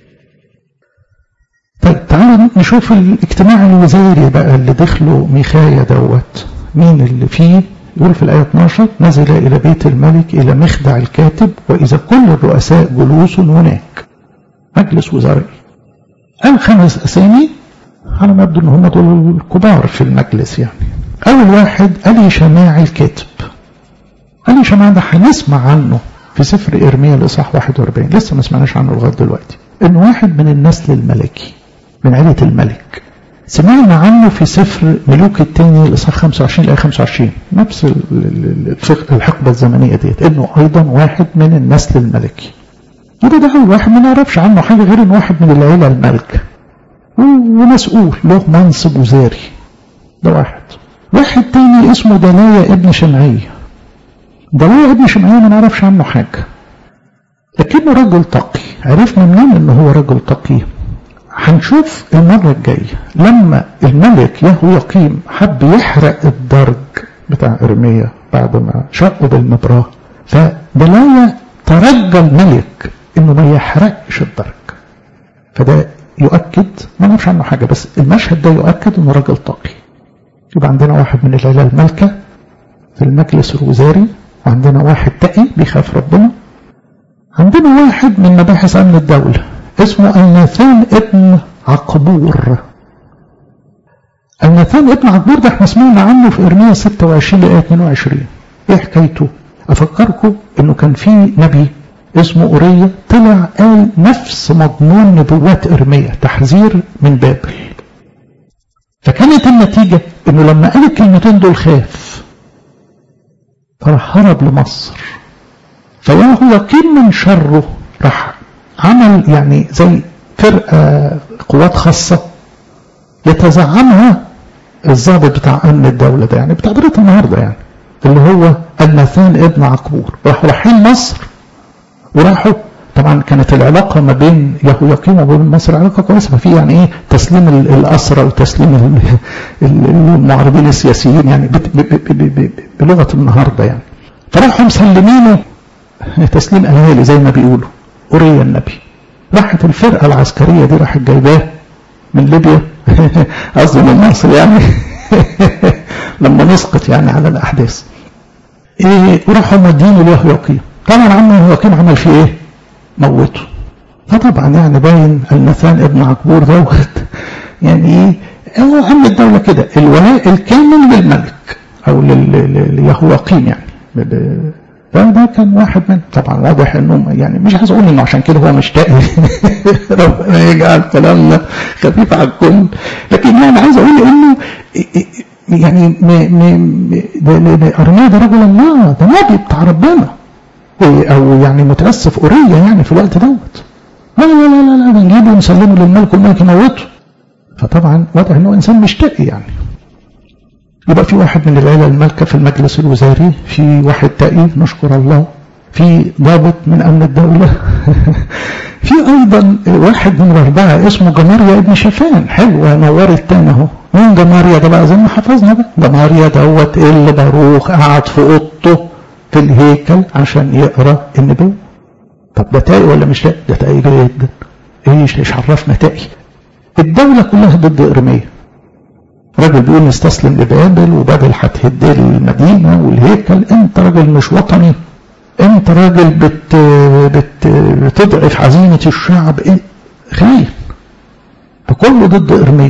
طيب تعالوا نشوف الاجتماع الوزاري بقى اللي دخلوا ميخايا دوت، مين اللي فيه؟ يقول في الآية 12: نزل إلى بيت الملك إلى مخدع الكاتب، وإذا كل الرؤساء جلوس هناك، مجلس وزاري. قال 5 أسامي على ما يبدو ان هم دول الكبار في المجلس. يعني أول واحد أليشماع الكاتب. أليشماع ده هنسمع عنه في سفر إرميا الإصحاح 41، لسه ما سمعناش عنه لغاية دلوقتي. إنه واحد من النسل الملكي من عائلة الملك. سمعنا عنه في سفر ملوك الثاني الإصحاح 25 إلى 25، نفس الحقبة الزمنية ديت، إنه أيضا واحد من النسل الملكي. ده أول واحد ما نعرفش عنه حاجة غير إنه واحد من العيلة الملكة ومسؤول له منصب وزاري. ده واحد تاني اسمه دلايا ابن شمعية. دلايا ابن شمعية ما نعرفش عنه حاجة، لكنه رجل تقي. عرفنا منين إنه هو رجل تقي؟ هنشوف المرة الجاية لما الملك يهوياقيم حب يحرق الدرج بتاع إرميا بعد ما شقه بالمبراه، فدلايا ترجى الملك إنه ما يحرقش الدرج. فده يؤكد، ما نعرفش عنه حاجة، بس المشهد ده يؤكد إنه راجل تقي. يبقى عندنا واحد من العيلة الملكة في المجلس الوزاري، وعندنا واحد تقي بيخاف ربنا. عندنا واحد من مباحث أمن الدولة اسمه الناثان ابن عقبور. الناثان ابن عقبور ده احنا سمعنا عنه في إرميا 26 لآية 22. ايه حكايته؟ أفكركم إنه كان في نبي اسمه أوريا طلع قال نفس مضمون نبوات إرميا، تحذير من بابل. فكانت النتيجة إنه لما قال الكلمتين دول خاف، فراح هرب لمصر. فيهوياقيم من شره راح عمل يعني زي فرقة قوات خاصة يتزعمها الضابط بتاع أمن الدولة ده، يعني بتعبيرة النهاردة يعني، اللي هو الناثان ابن عقبور. راحوا رايحين مصر، وراحوا طبعا كانت العلاقة ما بين يهوياقيم وبين مصر علاقة كويسة، ففي يعني ايه تسليم الأسرى وتسليم المعارضين السياسيين يعني بلغة النهاردة يعني. فراحوا مسلمينه تسليم أهالي زي ما بيقولوا أوريا النبي. راحت الفرقة العسكرية دي راحت جايباه من ليبيا قصدي من مصر يعني لما نسقط يعني على الأحداث وراحوا مودينه ليهوياقيم. طبعا عم يهوياقيم عمل فيه ايه؟ موته. فطبعا يعني باين الناثان ابن عقبور دوت يعني ايه، هو عم الدولة كده الولاء الكامل للملك او ليهوياقيم يعني. فده كان واحد من، طبعا واضح انه يعني مش عايز اقول انه عشان كده هو مش تقي ربنا يجعل كلامنا خفيف على الكل، لكن يعني عايز اقول انه يعني أرميا ده رجل الله، ده نبي بتاع ربنا، او يعني متاسف أوريا يعني في الوقت دوت لا لا لا لا بنجيبه ونسلمه للملك والملك يموته. فطبعا واضح انه انسان مش تقي يعني. يبقى في واحد من العيلة المالكة في المجلس الوزاري، في واحد تقي نشكر الله، في ضابط من أمن الدولة في أيضا واحد من الأربعة اسمه جماريا ابن شافان. حلوة نورت تاني اهو. مين جماريا ده بقى؟ زي ما حفظنا بقى، جماريا دوت اللي باروخ قعد في أوضته في الهيكل عشان يقرأ النبوة. طب ده تقي ولا مش تقي؟ ده تقي جدا. ايش عرفنا تقي؟ الدولة كلها ضد إرميا. راجل بيقول نستسلم لبابل وبابل هتهد المدينة والهيكل. انت راجل مش وطني، انت راجل بتضعف عزيمة الشعب، خاين. فكله ضد إرميا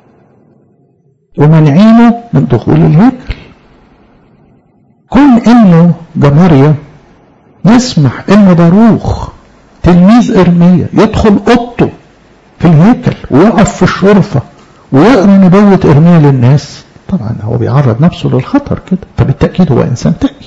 ومنعينه من دخول الهيكل. كون انه جماريا يسمح ان باروخ تلميذ إرميا يدخل اوضته في الهيكل ويقف في الشرفة ويقرأ نبوة إرميا للناس، طبعا هو بيعرض نفسه للخطر كده، فبالتأكيد هو إنسان تقي.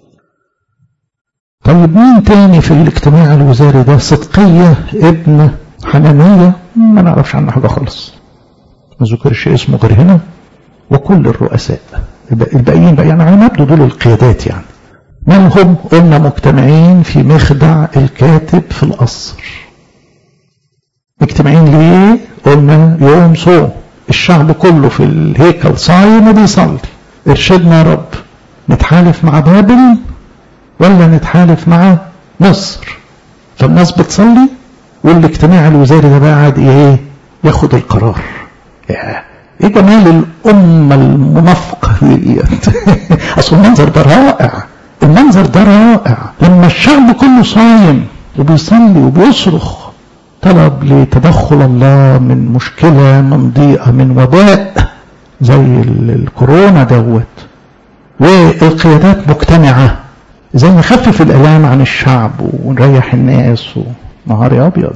طيب مين تاني في الاجتماع الوزاري ده؟ صدقية ابن حنانية، ما نعرفش عنه حاجة خالص، ما ذكرش اسمه غير هنا. وكل الرؤساء الباقيين بقى يعني على ما يبدو دول القيادات يعني. من هم؟ قلنا مجتمعين في مخدع الكاتب في القصر. مجتمعين ليه؟ قلنا يوم صوم، الشعب كله في الهيكل صايم وبيصلي. ارشدنا يا رب، نتحالف مع بابل ولا نتحالف مع مصر؟ فالناس بتصلي والاجتماع الوزاري ده بقى قاعد ايه؟ ياخد القرار. ايه جمال الامه المنافقه ديت اصل المنظر ده رائع، المنظر ده رائع لما الشعب كله صايم وبيصلي وبيصرخ طلب لتدخل الله من مشكله، من ضيقه، من وباء، زي الكورونا دوت، والقيادات مجتمعة زي نخفف الآلام عن الشعب ونريح الناس نهار أبيض.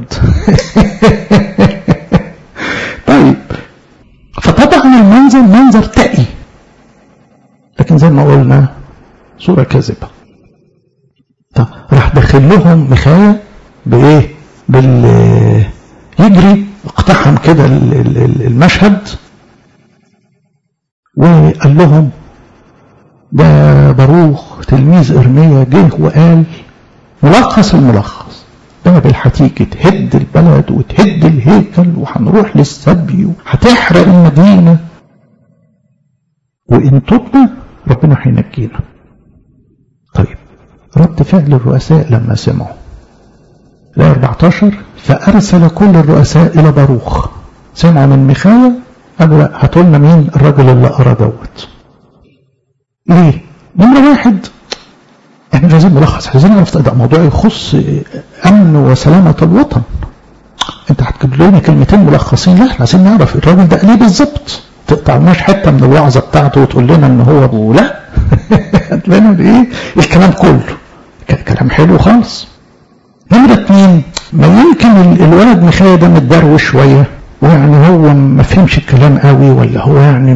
طيب، فطبعا المنظر منظر تقي، لكن زي ما قلنا صورة كاذبة. طب راح داخل لهم ميخائيل بإيه؟ يجري اقتحم كده المشهد وقال لهم ده باروخ تلميذ إرميا جه وقال ملخص الملخص، بابل هتيجي تهد البلد وتهد الهيكل وهنروح للسبي وهتحرق المدينة، وإن تبنا ربنا هينجينا. طيب، رد فعل الرؤساء لما سمعوا الآية 14: فأرسل كل الرؤساء إلى باروخ. سمعوا من ميخائيل قالوا لا، هاتوا لنا مين الراجل اللي قرا دوت. ليه؟ نمرة واحد، احنا مش عايزين ملخص، عايزين نعرف ده موضوع يخص أمن وسلامة الوطن. انت هتجيب لنا كلمتين ملخصين؟ لا، احنا عايزين نعرف الراجل ده ليه بالظبط. تقطعناش حتة من الوعظة بتاعته وتقول لنا ان هو ابو، لا. هات لنا ايه الكلام كله، كلام حلو خالص. نمرة اتنين، ما يمكن الولد ميخائيل ده متدروش شوية، ويعني هو ما فهمش الكلام قوي، ولا هو يعني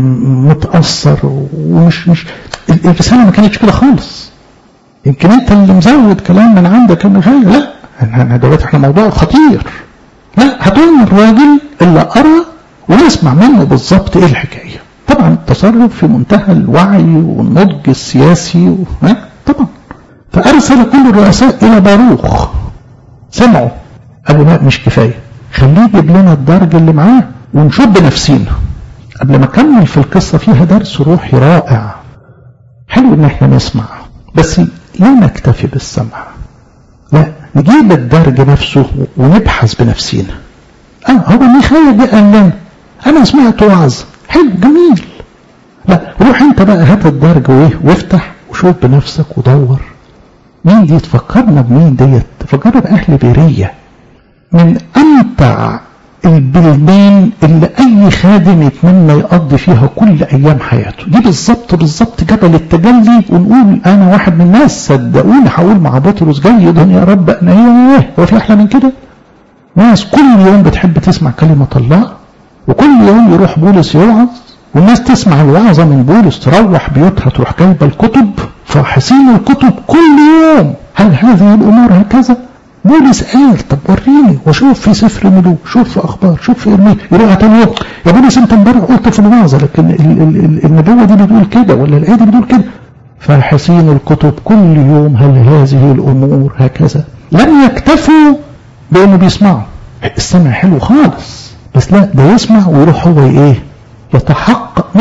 متأثر ومش الرسالة ما كانتش كده خالص. يمكن انت اللي مزود كلام من عندك يا ميخائيل. لا، احنا دلوقتي احنا موضوع خطير. لا، هاتوا الراجل اللي قرا ونسمع منه بالظبط ايه الحكاية. طبعا التصرف في منتهى الوعي والنضج السياسي طبعا. فأرسل كل الرؤساء إلى باروخ. سمعوا قالوا لا، مش كفاية، خليه يجيب لنا الدرج اللي معاه ونشوف بنفسينا. قبل ما أكمل في القصة، فيها درس روحي رائع. حلو إن احنا نسمع، بس لا نكتفي بالسمع، لا، نجيب الدرج نفسه ونبحث بنفسينا. هو ميخائيل ده قال لنا أنا سمعت وعظ حلو جميل، لا، روح انت بقى هات الدرج وافتح وشوف بنفسك ودور. مين دي؟ تفكرنا بمين ديت؟ تفكرنا بأهل بيرية، من أمتع البلدان اللي أي خادم يتمنى يقضي فيها كل أيام حياته. دي بالظبط جبل التجلي. ونقول أنا واحد من الناس، صدقوني هقول مع بطرس جيدا يا رب أنا إيه، هو في أحلى من كده؟ ناس كل يوم بتحب تسمع كلمة الله، وكل يوم يروح بولس يوعظ، والناس تسمع الوعظة من بولس تروح بيوتها تروح جايبة الكتب، فاحصين الكتب كل يوم. هل هذه الأمور هكذا؟ بولس قال طب وريني وشوف في سفر ملوك، شوف في أخبار، شوف في إرميا. يروح تاني يوم يا بولس أنت امبارح قلت في الوعظة لكن النبوة دي بتقول كده ولا الآية دي بتقول كده. فاحصين الكتب كل يوم هل هذه الأمور هكذا. لم يكتفوا بأنه بيسمعوا، السمع حلو خالص، بس لا، ده يسمع ويروح هو ايه، يتحقق.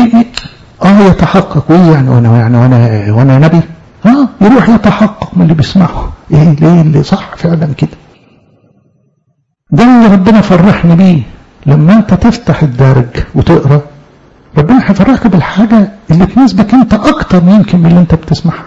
يتحقق ايه يعني؟ وانا نبي؟ يروح يتحقق من اللي بيسمعه. ايه ليه اللي صح فعلا كده. ده اللي ربنا فرحني بيه. لما انت تفتح الدرج وتقرا، ربنا هيفرحك بالحاجه اللي تناسبك انت اكتر يمكن من اللي انت بتسمعها.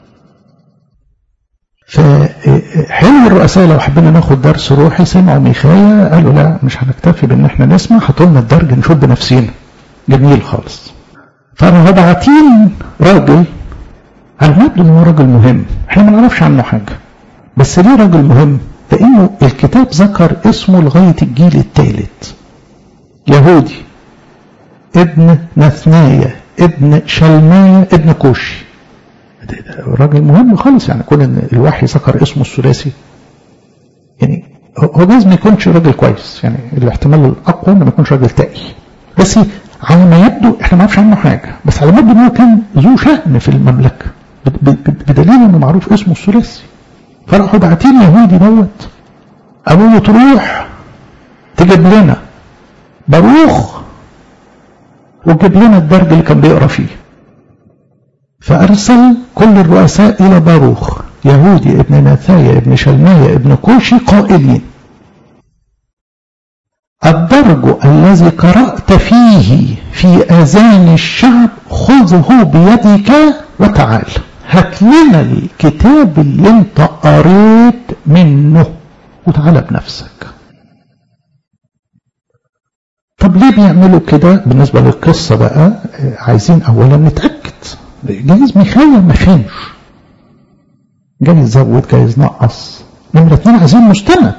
فحلو الرؤساء لو حبينا ناخد درس روحي، سمعوا ميخائيل قالوا لا، مش هنكتفي بان احنا نسمع، هاتوا لنا الدرج نشوف بنفسينا. جميل خالص. فانا باعتين راجل على ما يبدو انه راجل مهم، احنا ما نعرفش عنه حاجه، بس ليه راجل مهم؟ لانه الكتاب ذكر اسمه لغايه الجيل الثالث. يهودي ابن نثنايا ابن شلمايا ابن كوشي. راجل مهم خالص، يعني كون ان الوحي ذكر اسمه الثلاثي، يعني هو لازم ما يكونش راجل كويس، يعني الاحتمال الاقوى انه ما يكونش راجل تقي. بس على ما يبدو احنا ما نعرفش عنه حاجه، بس على ما يبدو انه كان ذو شأن في المملكه بدليل انه معروف اسمه الثلاثي. فراحوا باعتين يهودي دوت قالوا له تروح تجيب لنا باروخ وتجيب لنا الدرج اللي كان بيقرا فيه. فأرسل كل الرؤساء إلى باروخ يهودي ابن نثايا ابن شلمايا ابن كوشي قائلين الدرج الذي قرأت فيه في آذان الشعب خذه بيدك وتعال. هات لنا الكتاب اللي انت قريت منه وتعال بنفسك. طب ليه بيعملوا كده؟ بالنسبة للقصة بقى عايزين أولا نتأكد، جايز ميخائيل ما فهمش، جايز زود جايز نقص. نمرة 2 عايزين مستند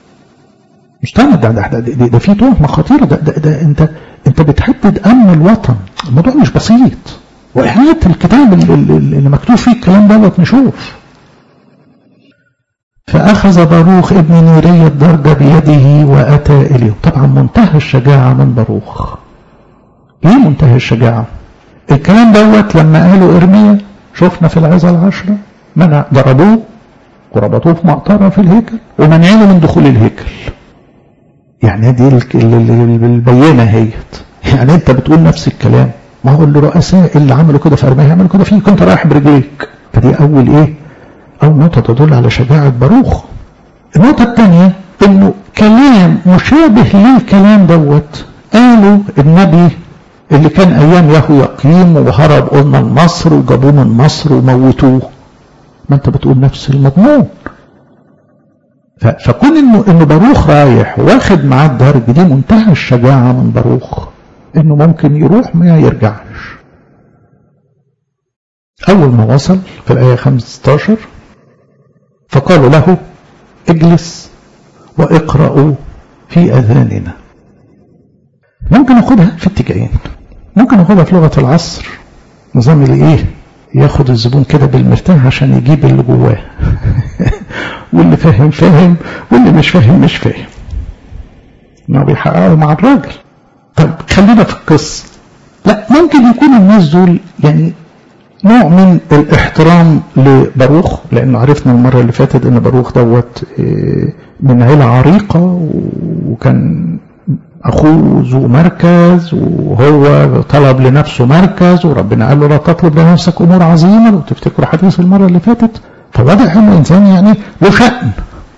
ده في تهمة خطيرة، ده انت بتهدد امن الوطن. الموضوع مش بسيط، واحنا الكتاب اللي مكتوب فيه الكلام دوت نشوف. فاخذ باروخ ابن نيريا الدرج بيده واتى اليه. طبعا منتهى الشجاعة من باروخ. ليه منتهى الشجاعة؟ الكلام دوت لما قالوا ارميا، شفنا في العظة 10 منع ضربوه وربطوه في مقطرة في الهيكل ومنعينه من دخول الهيكل. يعني دي البينة هيت. يعني انت بتقول نفس الكلام، ما هو الرؤساء اللي عملوا كده في ارميا يعملوا كده فيك، كنت رايح برجليك. فدي اول نقطة تدل على شجاعة باروخ. النقطة الثانية انه كلام مشابه للكلام دوت قالوا النبي اللي كان ايام يهوياقيم وهرب قلنا لمصر وجابوه من مصر وموتوه. ما انت بتقول نفس المضمون. فكون انه باروخ رايح واخد معاه الدرج، دي منتهى الشجاعة من باروخ، انه ممكن يروح ما يرجعش. اول ما وصل في الآية 15 فقالوا له اجلس واقرأوا في اذاننا. ممكن ناخدها في اتجاهين. ممكن ناخدها في لغة العصر، نظام ياخد الزبون كده بالمرتاح عشان يجيب اللي جواه واللي فاهم فاهم واللي مش فاهم مش فاهم، ما بيحققوا مع الراجل. طب خلينا في القصة. لا، ممكن يكون الناس دول يعني نوع من الاحترام لباروخ، لانه عرفنا المرة اللي فاتت ان باروخ دوت من عيلة عريقة، وكان اخوه ذو مركز وهو طلب لنفسه مركز، وربنا قال له لا تطلب لنفسك امور عظيمة، لو تفتكروا حديث المرة اللي فاتت. فواضح انه انسان يعني له شأن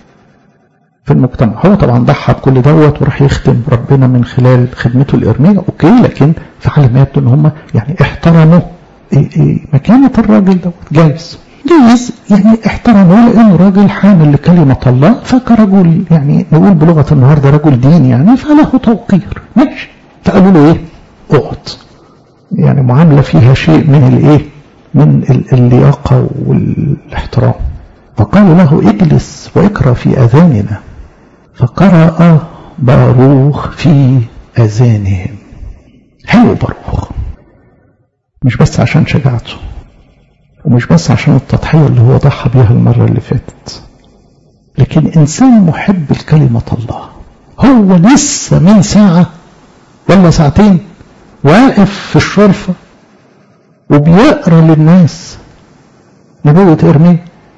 في المجتمع. هو طبعا ضحى بكل دوت وراح يخدم ربنا من خلال خدمته الإرمية، اوكي، لكن في حال ما يبدو ان هم يعني احترموا مكانة الراجل دوت. جايز يعني احترموا لانه راجل حامل لكلمة الله، فكرجل يعني نقول بلغة النهارده رجل دين يعني، فله توقير ماشي. فقالوا له اقعد. يعني معاملة فيها شيء من اللياقة والاحترام. فقالوا له اجلس واقرأ في اذاننا. فقرأ باروخ في اذانهم. حلو باروخ، مش بس عشان شجاعته، ومش بس عشان التضحية اللي هو ضحى بيها المرة اللي فاتت، لكن إنسان محب لكلمة الله. هو لسه من ساعة ولا ساعتين واقف في الشرفة وبيقرأ للناس نبوة إرميا،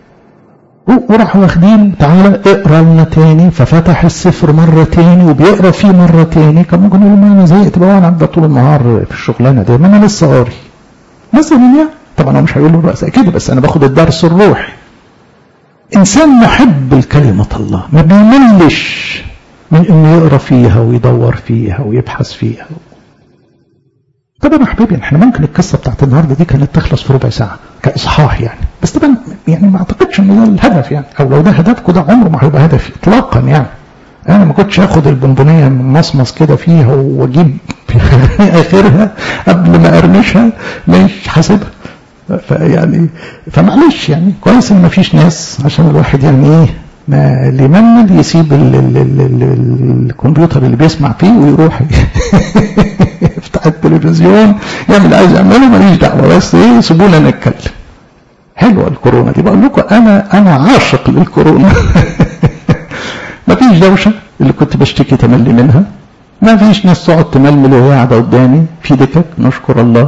وراح واخدين تعالى اقرأ لنا تاني. ففتح السفر مرة تاني وبيقرأ فيه مرة تاني. كان ممكن يقول ما أنا زهقت بقى وأنا قاعد طول النهار في الشغلانة دي، ما أنا لسه قاري مثلا يعني. طبعا هو مش هيقول له الرأس كده، بس أنا باخد الدرس الروحي. إنسان محب لكلمة الله، ما بيملش من إنه يقرأ فيها ويدور فيها ويبحث فيها. طبعا يا حبيبي احنا ممكن القصة بتاعت النهاردة دي كانت تخلص في ربع ساعة كإصحاح يعني، بس طبعا يعني ما اعتقدش ان ده الهدف يعني، او لو ده هدفكم ده عمره ما هيبقى هدفي اطلاقا يعني. انا ما كنتش اخد البونبونية من مصمص كده فيها واجيب في اخرها قبل ما ارمشها مش حاسبها. فيعني فمعلش يعني كويس ان ما فيش ناس، عشان الواحد يعني ما اللي يمنل يسيب الكمبيوتر اللي بيسمع فيه ويروح يفتح التلفزيون يعمل عايز يعمله، ماليش دعوه، بس سيبونا نتكلم. حلوه الكورونا دي، بقول لكم انا عاشق للكورونا. ما فيش دوشه اللي كنت بشتكي تملي منها، ما فيش ناس تقعد تململ وهي قاعده قدامي في دكك، نشكر الله.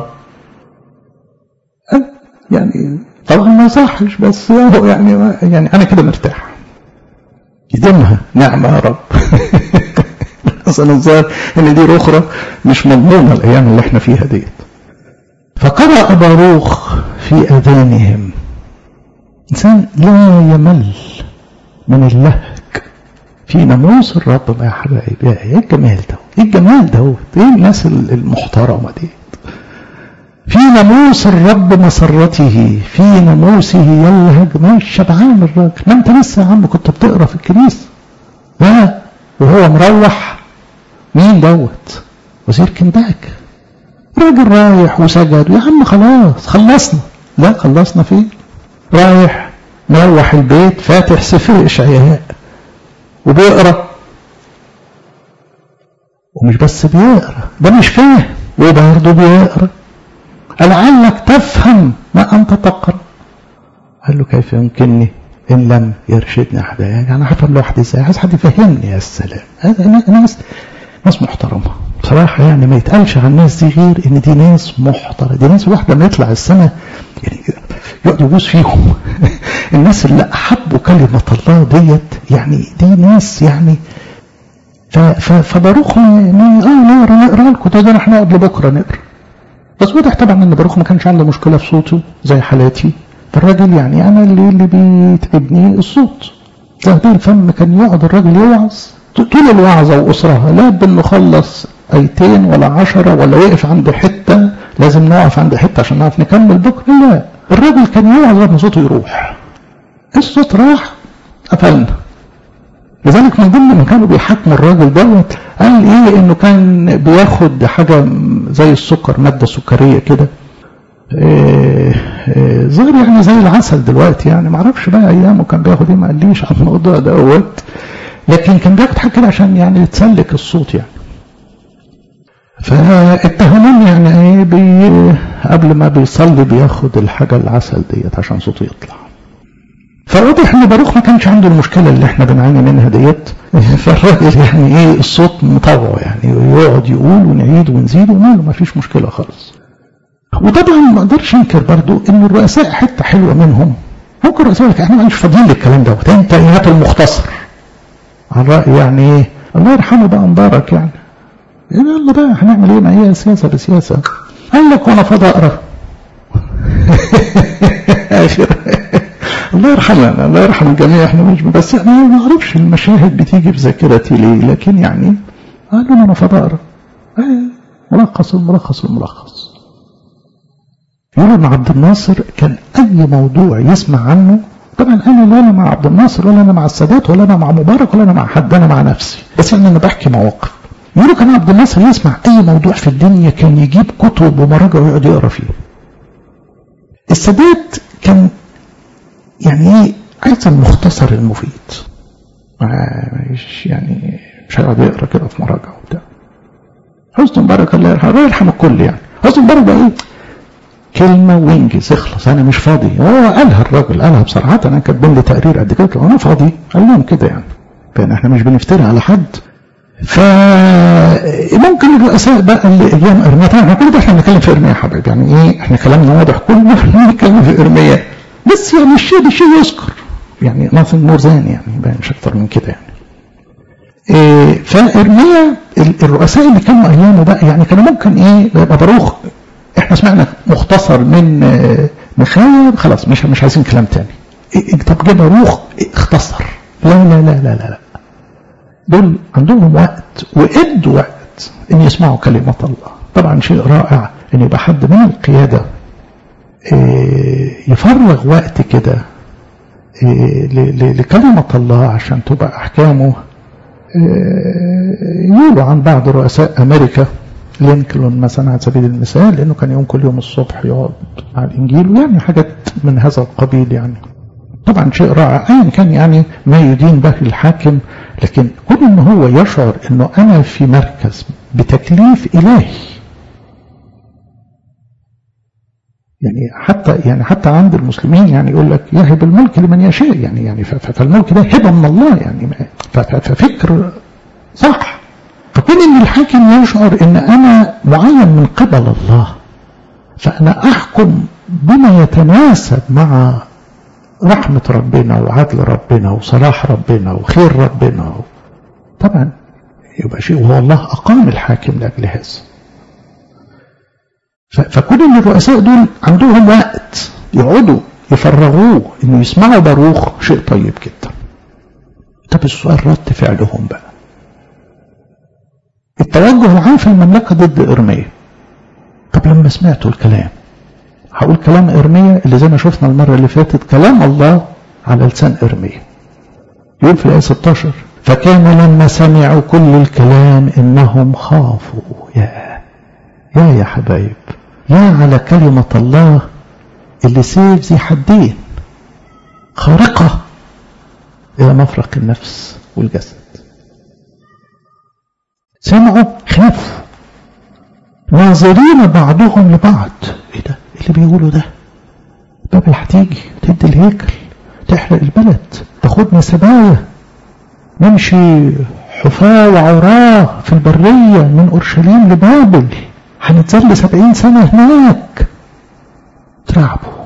يعني طبعا ما يصحش، بس هو يعني انا كده مرتاح. يديمها نعمه يا رب. اصلا الظاهر ان دي اخرى مش مضمونه الايام اللي احنا فيها ديت. فقرأ باروخ في اذانهم. انسان لا يمل من اللهج في ناموس الرب. يا حبايبي ايه الجمال ده، ايه الجمال ده، ايه الناس المحترمه دي. في ناموس الرب مسرته، في ناموسه يلهج. مش شبعان الراجل. ما انت لسه يا عم كنت بتقرا في الكنيسه وهو مروح. مين دوت وزير كنداك. راجل رايح وسجد، يا عم خلاص خلصنا. لا، خلصنا فين؟ رايح مروح البيت فاتح سفر إشعياء وبيقرأ، ومش بس بيقرأ، ده مش فاهم وبرضه بيقرأ. لعلك تفهم ما أنت تقرأ. قال له كيف يمكنني إن لم يرشدني أحد؟ يعني أنا هفهم لوحدي إزاي؟ عايز حد يفهمني. يا سلام، هذا ناس محترمة بصراحة. يعني ما يتقالش عن الناس دي غير إن دي ناس محترمة. دي ناس واحدة لما يطلع السماء يعني يقعد يبوس فيهم. الناس اللي أحبوا كلمة الله ديت، يعني دي ناس يعني. فباروخ نقرا لكم ده، احنا نقعد لبكره نقرا. بس واضح طبعا ان باروخ ما كانش عنده مشكله في صوته زي حالاتي. فالراجل يعني انا اللي بيتعبني الصوت. تهدير الفم كان يقعد الراجل يوعظ طول الوعظه واسرها، لا بانه خلص ايتين ولا 10 ولا وقف عند حته لازم نقف عند حته عشان نعرف نكمل بكره. لا، الراجل كان يوعظ لما صوته يروح. الصوت راح قفلنا. لذلك من ضمن ما كانوا بيحاكموا الراجل دوت قال ايه؟ انه كان بياخد حاجه زي السكر، ماده سكريه كده، ظهر يعني زي العسل دلوقتي. يعني ما اعرفش بقى ايامه كان بياخد ايه، ما قاليش عن الموضوع دوت، لكن كان بياخد حاجه كده عشان يعني يتسلك الصوت يعني. فاتهموني يعني ايه قبل ما بيصلي بياخد الحاجه العسل ديت عشان صوته يطلع. فواضح ان باروخ ما كانش عنده المشكله اللي احنا بنعاني منها ديت. فالراجل يعني ايه الصوت مطوع، يعني يقعد يقول ونعيد ونزيد وماله، ما فيش مشكله خالص. وطبعا ما اقدرش انكر برضو ان الرؤساء حته حلوه منهم. ممكن الرؤساء لك احنا مش فاضيين للكلام دوت، انت هات المختصر على راي يعني ايه الله يرحمه بقى مبارك يعني. يلا بقى هنعمل ايه؟ ما هي سياسه بسياسه. قال لك وانا فاضي اقرا. الله يرحمنا، الله يرحم الجميع. احنا مش بس يعني ما اعرفش المشاهد بتيجي في ذاكرتي ليه، لكن يعني قالوا انا فاضي اقرا. الملخص يقولوا ان عبد الناصر كان اي موضوع يسمع عنه، طبعا انا لا انا مع عبد الناصر ولا انا مع السادات ولا انا مع مبارك ولا انا مع حد، انا مع نفسي، بس يعني انا بحكي مواقف. يقولوا كان عبد الناصر يسمع اي موضوع في الدنيا كان يجيب كتب ومراجع ويقعد يقرا فيه. السادات كان يعني ايه عايز المختصر المفيد، مش يعني مش هيقعد يقرا كده في مراجع وبتاع. حسني مبارك الله يرحم الكل يعني. حسني مبارك بقى ايه كلمه وينجز اخلص انا مش فاضي. هو قالها الراجل، قالها بصراحه. انا كاتبين لي تقرير قد كده انا فاضي، قال لهم كده يعني. فان احنا مش بنفتري على حد. فممكن الرؤساء بقى اللي ايام ارميا، طبعا كل ده احنا بنتكلم في ارميا يا حبايبي، يعني ايه احنا كلامنا واضح كله احنا بنتكلم في ارميا، بس يعني الشيء يذكر يعني nothing more than يعني مش اكتر من كده يعني. فارميا الرؤساء اللي كانوا ايامه بقى يعني كانوا ممكن ايه يبقى باروخ احنا سمعنا مختصر من مخايا خلاص مش عايزين كلام تاني. طب جه باروخ اختصر. لا لا لا لا لا، دول عندهم وقت وادوا وقت ان يسمعوا كلمة الله. طبعا شيء رائع ان يبقى حد من القيادة يفرغ وقت كده لكلمة الله عشان تبقى احكامه. يقولوا عن بعض رؤساء امريكا لينكولن مثلا على سبيل المثال، لانه كان يوم كل يوم الصبح يقعد مع الانجيل ويعني حاجات من هذا القبيل يعني. طبعا شيء رائع ايا كان يعني ما يدين به الحاكم، لكن كل ان هو يشعر انه انا في مركز بتكليف الهي. يعني حتى عند المسلمين يعني يقول لك يهب الملك لمن يشاء، يعني فالملك ده هبه من الله يعني، ففكر صح. فكون ان الحاكم يشعر ان انا معين من قبل الله، فانا احكم بما يتناسب مع رحمة ربنا وعدل ربنا وصلاح ربنا وخير ربنا، طبعا يبقى شيء، وهو الله أقام الحاكم لأجل هذا. فكل ان الرؤساء دول عندهم وقت يقعدوا يفرغوه انه يسمعوا باروخ، شيء طيب جدا. طب السؤال رد فعلهم بقى. التوجه العام في المملكة ضد إرميا. طب لما سمعتوا الكلام، هقول كلام إرميا اللي زي ما شفنا المرة اللي فاتت كلام الله على لسان إرميا. يقول في الآية 16: فكان لما سمعوا كل الكلام إنهم خافوا. يا حبايب، يا على كلمة الله اللي سيف ذي حدين، خارقة إلى مفرق النفس والجسد. سمعوا خافوا، ناظرين بعضهم لبعض. ايه ده اللي بيقولوا ده؟ بابل هتيجي تهد الهيكل، تحرق البلد، تاخدنا سبايا، نمشي حفاة وعراة في البرية من أورشليم لبابل، هنتذل 70 سنة هناك. ترعبوا.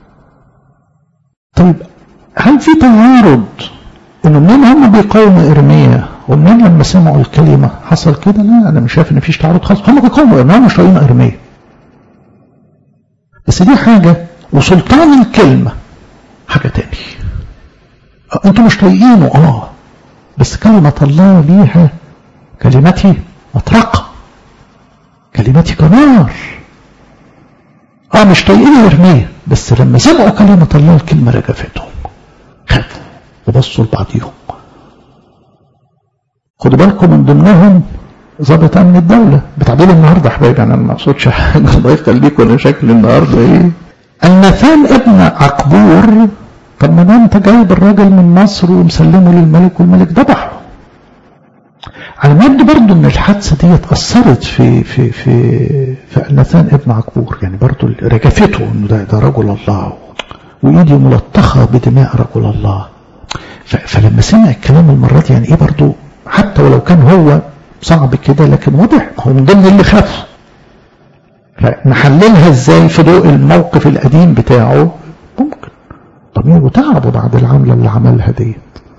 طيب هل في تعارض انه منين هم بيقاوموا إرميا ومنين لما سمعوا الكلمة حصل كده؟ لا، انا مش شايف ان فيش تعارض خالص. هم بيقاوموا إرميا، مش طايقين إرميا. بس دي حاجة، وسلطان الكلمة حاجة تاني. انتوا مش طايقينه، بس كلمة الله ليها كلمتي مطرقة، كلمتي كنار. مش طايقين إرميا، بس لما سمعوا كلمة الله الكلمة رجفتهم، خافوا وبصوا لبعضيهم. خدوا بالكم من ضمنهم ضابط امن الدوله. بتعبير النهارده يا حبايبي، انا ما اقصدش حاجه، الله يخليكم، انا شكل النهارده ايه؟ الناثان ابن عقبور. طب ما انت جايب الراجل من مصر ومسلمه للملك والملك ذبحه. على ما يبدو برضه ان الحادثه دي اثرت في الناثان ابن عقبور، يعني برضه رجفته انه ده رجل الله، وايدي ملطخه بدماء رجل الله. فلما سمع الكلام المره دي، يعني ايه برضه، حتى ولو كان هو صعب كده، لكن واضح هو من ضمن اللي خاف. فنحللها ازاي في ضوء الموقف القديم بتاعه؟ ممكن ضميره تعبه بعد العمله اللي عملها ديت.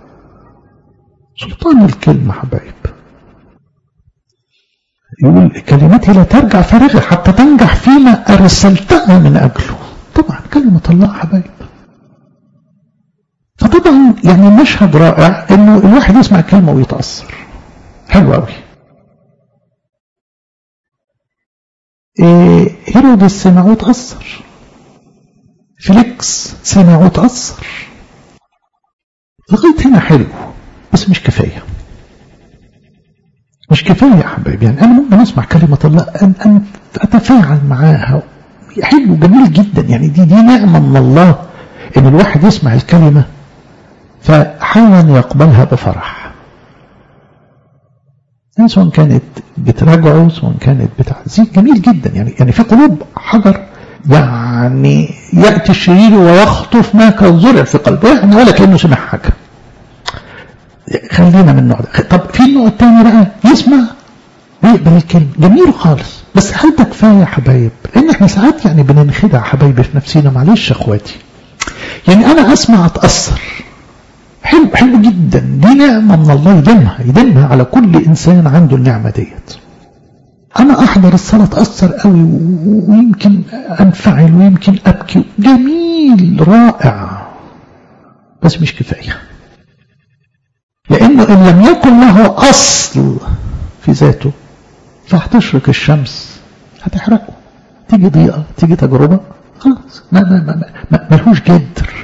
سلطان الكلمه حبايب. يقول كلمتي لا ترجع فارغه حتى تنجح فيما ارسلتها من اجله. طبعا كلمه الله حبايب. فطبعا يعني مشهد رائع انه الواحد يسمع كلمه ويتاثر. حلو قوي. هيرودس سمع وتأثر، فيليكس سمع وتأثر. لغاية هنا حلو، بس مش كفاية. مش كفاية يا حبايبي. يعني أنا ممكن أسمع كلمة الله أن أتفاعل معاها، حلو جميل جدا. يعني دي نعمة من الله إن الواحد يسمع الكلمة فحالا يقبلها بفرح. يعني سواء كانت بتراجعه، سواء كانت بتعزيه، جميل جدا. يعني في قلوب حجر، يعني يأتي الشرير ويخطف ما كان زرع في قلبه، يعني ولا كأنه سمع حاجة. خلينا من النوع ده. طب في النوع الثاني بقى، يسمع ويقبل الكلمة، جميل خالص. بس هل ده كفاية يا حبايب؟ لأن احنا ساعات يعني بننخدع حبايبي في نفسينا. معلش يا اخواتي، يعني أنا أسمع أتأثر، حلو جدا. دي نعمة من الله يديمها على كل إنسان عنده النعمة ديت. أنا أحضر الصلاة أتأثر قوي، ويمكن أنفعل ويمكن أبكي، جميل رائع، بس مش كفاية. لأنه إن لم يكن له أصل في ذاته فهتشرق الشمس هتحرقه، تيجي ضيقة، تيجي تجربة، خلاص ملهوش جدر.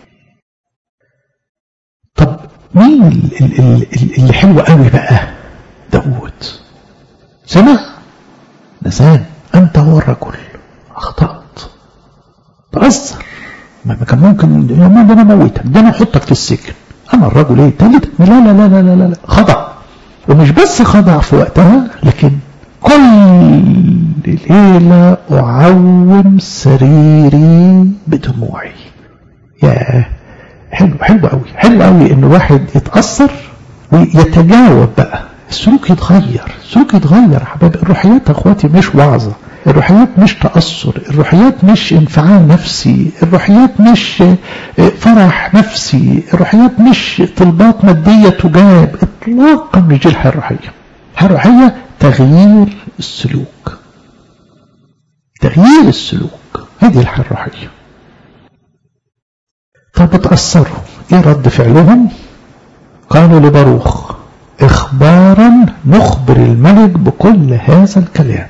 طب مين اللي حلو قوي بقى؟ داود سمع، نسان أنت هو الرجل، أخطأت، تأثر. ما كان ممكن ده أنا موتك، ده أنا أحطك في السجن، أنا الرجل إيه تالت؟ لا لا لا لا لا لا، خضع. ومش بس خضع في وقتها، لكن كل ليلة أعوم سريري بدموعي. ياه، حلو قوي إن الواحد يتأثر ويتجاوب بقى، السلوك يتغير يا حبايبي. الروحيات يا اخواتي مش وعظة، الروحيات مش تأثر، الروحيات مش انفعال نفسي، الروحيات مش فرح نفسي، الروحيات مش طلبات مادية تجاب اطلاقا. مش دي الحياة الروحية. الحياة الروحية تغيير السلوك، هذه الحياة الروحية. طب اتأثروا، ايه رد فعلهم؟ قالوا لباروخ اخبارا نخبر الملك بكل هذا الكلام.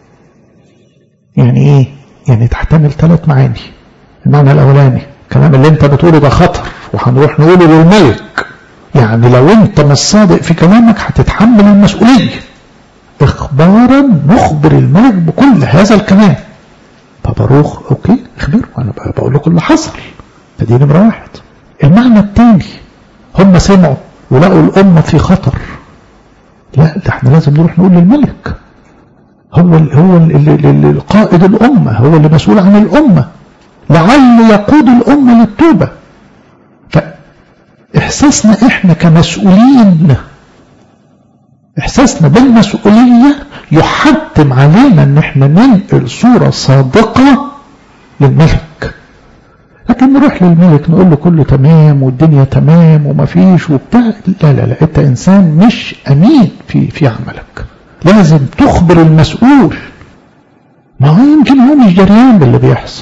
يعني ايه؟ يعني تحتمل 3 معاني. المعنى الاولاني، الكلام اللي انت بتقوله ده خطر، وهنروح نقوله للملك، يعني لو انت مش صادق في كلامك هتتحمل المسؤولية. اخبارا نخبر الملك بكل هذا الكلام. فباروخ اوكي اخبره، انا بقول لكم اللي حصل. فدي نمرة واحد. المعنى الثاني، هم سمعوا ولقوا الأمة في خطر. لا ده احنا لازم نروح نقول للملك. هو القائد الأمة، هو اللي مسؤول عن الأمة، لعل يقود الأمة للتوبة. فإحساسنا احنا كمسؤولين، إحساسنا بالمسؤولية يحتم علينا ان احنا ننقل صورة صادقة للملك. لكن نروح للملك نقول له كله تمام والدنيا تمام وما فيش وبتاع، لا لا لا، انت انسان مش امين في عملك. لازم تخبر المسؤول. ما هو يمكن هو مش جريان باللي بيحصل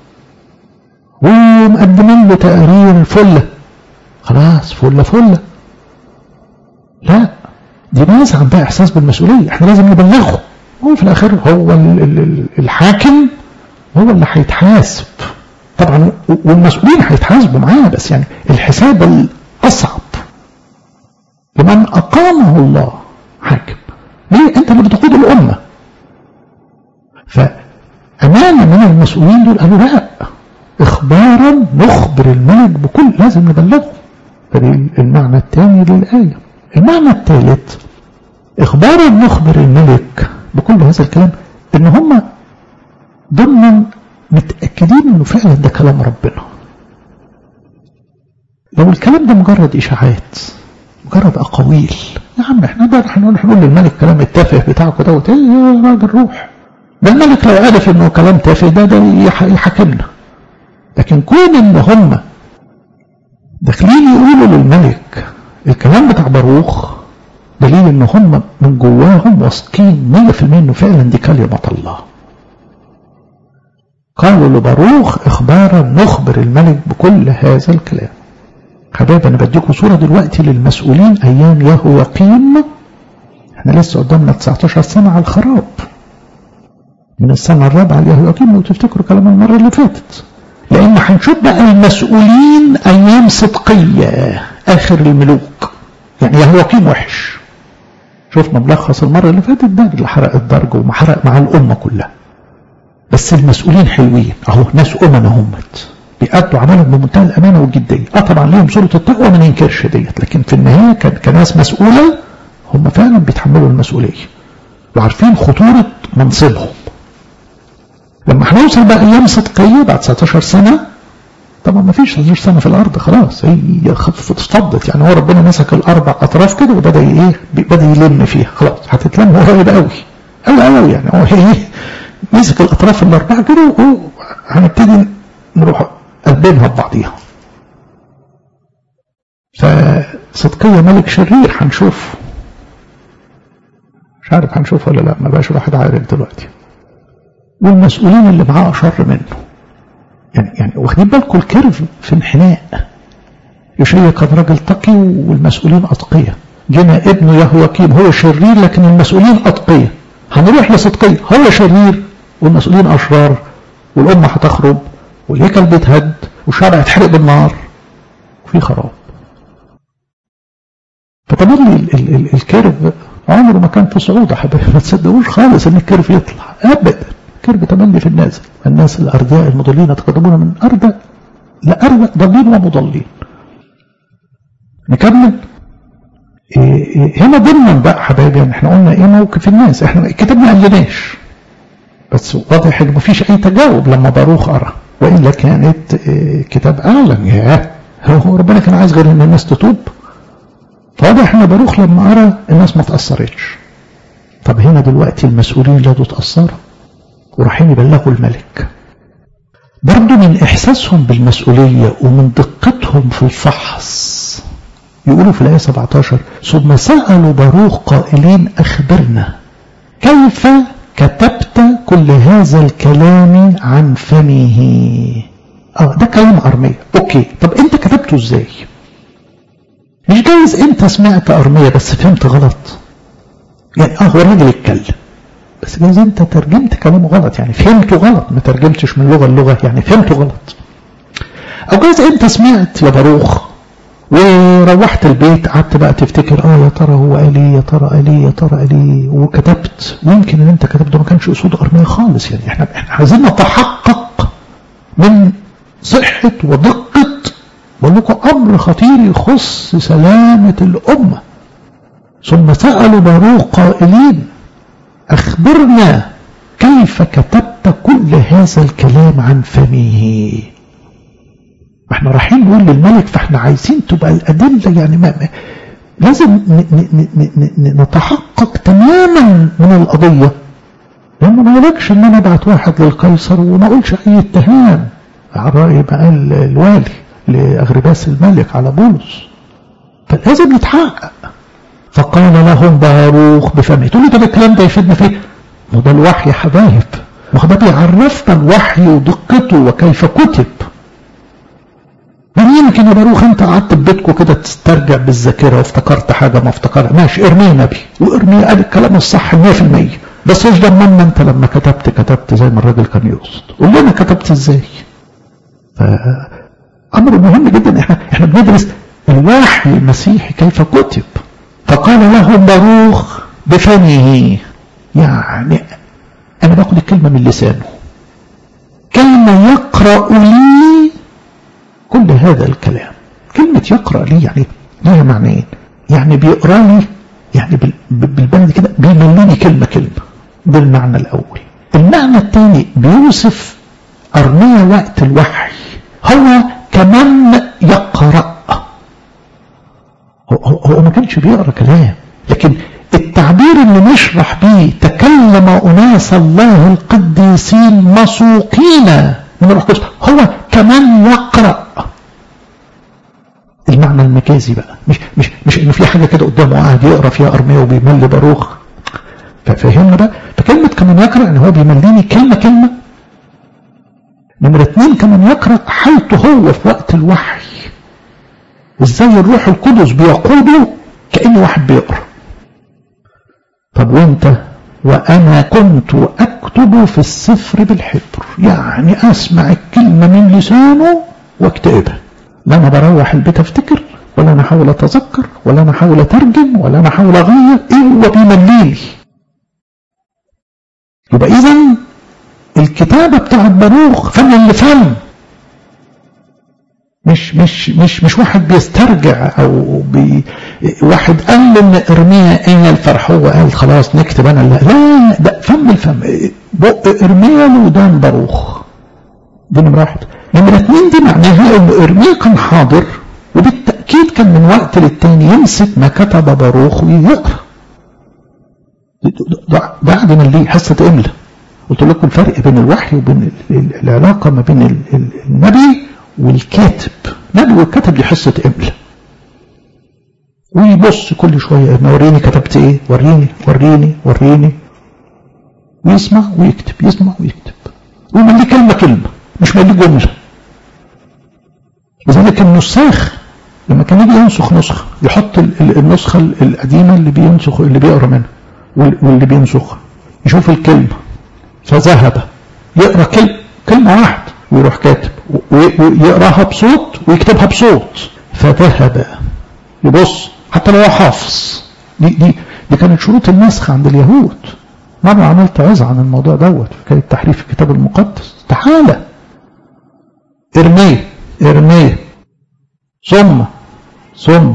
ومقدمين له تقارير فله، خلاص فله. لا، دي ناس عندها احساس بالمسؤوليه، احنا لازم نبلغه. هو في الاخر هو الحاكم، هو اللي هيتحاسب طبعا، والمسؤولين هيتحاسبوا معاه، بس يعني الحساب الاصعب لمن اقامه الله حاكم. ليه؟ انت اللي بتقود الامه. فامانه من المسؤولين دول قالوا لا، اخبارا نخبر الملك بكل، لازم نبلغه. فدي المعنى الثاني للايه. المعنى الثالث، اخبارا نخبر الملك بكل هذا الكلام، ان هم ضمن متأكدين انه فعلا ده كلام ربنا. لو الكلام ده مجرد اشاعات، مجرد اقاويل، يا عم احنا ده هنقول للملك كلام التافه بتاعك دوت، ايه يا راجل روح. ده الملك لو عرف انه كلام تافه ده يحاكمنا. لكن كون ان هم داخلين يقولوا للملك الكلام بتاع باروخ، دليل ان هم من جواهم واثقين 100% انه فعلا دي كلمة الله. قالوا لباروخ اخبارا نخبر الملك بكل هذا الكلام. حبايب انا بديكم صورة دلوقتي للمسؤولين ايام يهوياقيم. احنا لسه قدامنا 19 سنة على الخراب، من السنة الرابعة ليهوياقيم لو تفتكروا كلام المرة اللي فاتت. لان هنشوف بقى المسؤولين ايام صدقية اخر الملوك. يعني يهوياقيم وحش، شفنا ملخص المرة اللي فاتت، ده اللي حرق الدرج ومحرق مع الامة كلها. بس المسؤولين حلوين اهو، ناس امنا همت بيأدوا عملهم بمنتهى الامانه والجديه. طبعا ليهم صوره التقوى ما ننكرش ديت، لكن في النهايه كناس مسؤوله هم فعلا بيتحملوا المسؤوليه وعارفين خطوره منصبهم. لما هنوصل بقى ايام صدقيه بعد 19 سنه، طبعا ما فيش 19 سنه في الارض، خلاص هي اصطدت. يعني هو ربنا مسك الاربع اطراف كده وبدا بدا يلم فيها، خلاص هتتلم قريب قوي قوي. يعني هو مسك الاطراف الاربعه كده وهنبتدي نروح قلبينها ببعضيها. فصدقية ملك شرير هنشوف، مش عارف هنشوف ولا لا، ما بقاش الواحد عارف دلوقتي. والمسؤولين اللي معاه اشر منه، يعني واخدين بالكم الكيرف في انحناء. يوشيا كان راجل تقي والمسؤولين اتقياء، جينا ابنه يهوياقيم هو شرير لكن المسؤولين اتقياء. هنروح لصدقية هو شرير والمسؤولين اشرار، والامه هتخرب والهيكل بيتهد والشارع يتحرق بالنار وفي خراب. فطبعا الكيرف عمره ما كان في صعود يا حبايبي، ما تصدقوش خالص ان الكيرف يطلع ابدا. الكيرف تملي في النازل. الناس الارداء المضلين يتقدمون من ارض لارض ضالين ومضلين. نكمل. هنا ضمن بقى حبايبي، يعني احنا قلنا ايه موقف الناس، احنا الكتاب ما قالناش، بس واضح ان مفيش اي تجاوب لما باروخ قرأ، وإلا كانت كتاب أعلن. هو ربنا كان عايز غير ان الناس تتوب. فواضح ان باروخ لما قرأ الناس ما تأثرتش. طب هنا دلوقتي المسؤولين لدوا تأثروا ورايحين يبلغوا الملك. برضو من إحساسهم بالمسؤولية ومن دقتهم في الفحص يقولوا في الآية 17 ثم سألوا باروخ قائلين أخبرنا كيف كتبت كل هذا الكلام عن فمه. ده كلام أرمية. اوكي، طب انت كتبته ازاي؟ مش جايز انت سمعت أرمية بس فهمت غلط. يعني هو الراجل اتكلم بس جايز انت ترجمت كلامه غلط، يعني فهمته غلط، ما ترجمتش من لغة للغة، يعني فهمته غلط. او جايز انت سمعت يا باروخ وروحت البيت قعدت بقى تفتكر يا ترى هو قال ايه، يا ترى قال ايه، يا ترى قال ايه، وكتبت. ويمكن ان انت كتبت ما كانش قصود ارميا خالص. يعني احنا عايزين نتحقق من صحة ودقة، بقول لكم امر خطير يخص سلامة الامة. ثم سألوا باروخ قائلين اخبرنا كيف كتبت كل هذا الكلام عن فمه. احنا رايحين نقول للملك، فاحنا عايزين تبقى الأدلة يعني ما لازم نتحقق تماما من القضية. لأنه ما يقولكش ان انا ابعت واحد للقيصر وما اقولش اي اتهام على رأي بقى الوالي لأغرباس الملك على بولس، فلازم نتحقق. فقال لهم باروخ بفمه. تقول لي طب الكلام ده يفيدنا فيه؟ ما ده الوحي يا حبايب، ما ده بيعرفنا الوحي ودقته وكيف كتب. من يمكن يا باروخ انت قعدت ببيتكم كده تسترجع بالذاكره وافتكرت حاجه ما افتكرها، ماشي، ارميه نبي وارميه قال الكلام الصح 100%، بس ايش ضمننا انت لما كتبت زي ما الراجل كان يقصد؟ قول لنا كتبت ازاي؟ امر مهم جدا. احنا بندرس الوحي المسيحي كيف كتب. فقال لهم باروخ بفمه، يعني انا باخد الكلمه من لسانه، كان يقرأ لي كل هذا الكلام. كلمة يقرأ لي يعني ليها معنيين. يعني بيقرأ لي، يعني بالبلد كده بيمليني كلمة كلمة، ده المعنى الأول. المعنى الثاني بيوصف أرميا وقت الوحي، هو كمان يقرأ. هو ما كانش بيقرأ كلام، لكن التعبير اللي نشرح به تكلم أناس الله القديسين مسوقين من الروح القدس، هو كمان يقرأ. المعنى المجازي بقى مش انه في حاجه كده قدامه قاعد يقرا فيها ارميا وبيملي باروخ. ففهمنا بقى. فكلمه كمان يقرا ان هو بيمليني كلمه كلمه. نمره 2 كمان يقرا حالته هو في وقت الوحي، ازاي الروح القدس بيقوده كأن واحد بيقرا. طب وانت؟ وانا كنت اكتب في السفر بالحبر، يعني اسمع الكلمه من لسانه واكتبها. لا انا بروح البيت افتكر، ولا انا احاول اتذكر، ولا انا احاول اترجم، ولا انا احاول اغير. ايه هو بيمليلي. يبقى اذا الكتابه بتاعت باروخ فن لفن، مش واحد بيسترجع او واحد قال ان ارميا قال فرح هو قال خلاص نكتب انا. لا ده فم الفم، بق ارميا لودان باروخ. دي نمرة 1. نمرة 2 دي معناها ان ارميا كان حاضر، وبالتأكيد كان من وقت للتاني يمسك ما كتب باروخ ويقرأ. بعد ما ليه حصة املا قلت لكم الفرق بين الوحي وبين العلاقة ما بين النبي والكاتب. نبي والكاتب دي حصة املا، ويبص كل شوية وريني كتبت ايه، وريني ويسمع ويكتب، يسمع ويكتب، وملي كلمة كلمة مش ملي جملة. لذلك النساخ لما كان يجي ينسخ نسخة يحط النسخة القديمة اللي بينسخ اللي بيقرأ منها واللي بينسخها يشوف الكلمة، فذهب يقرأ كلمة واحدة ويروح كاتب ويقراها بصوت ويكتبها بصوت، فذهب يبص حتى لو حافظ. دي كانت شروط النسخ عند اليهود. مرة عملت عظة عن الموضوع دوت في حكاية تحريف الكتاب المقدس. تعالى ارميه ثم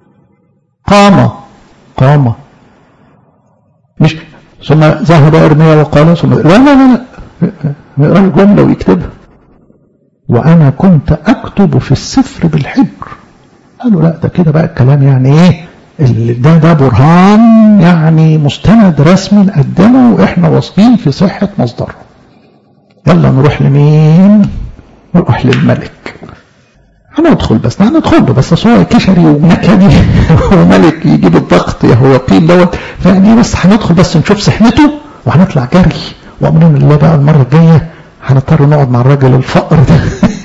قام مش ثم ذهب ارميا وقال ثم لا يقرأ الجملة ويكتبها. وانا كنت اكتب في السفر بالحبر. قالوا لا ده كده بقى الكلام يعني ايه، ده برهان يعني مستند رسمي نقدمه واحنا واثقين في صحة مصدره. يلا نروح لمين؟ نروح للملك. هندخل بس هو كشري ونكدي وملك يجيب الضغط يا هو قيل دوت، فيعني بس هندخل بس نشوف سحنته وهنطلع جري. وامرنا الله بقى المرة الجاية هنضطر نقعد مع الراجل الفقر ده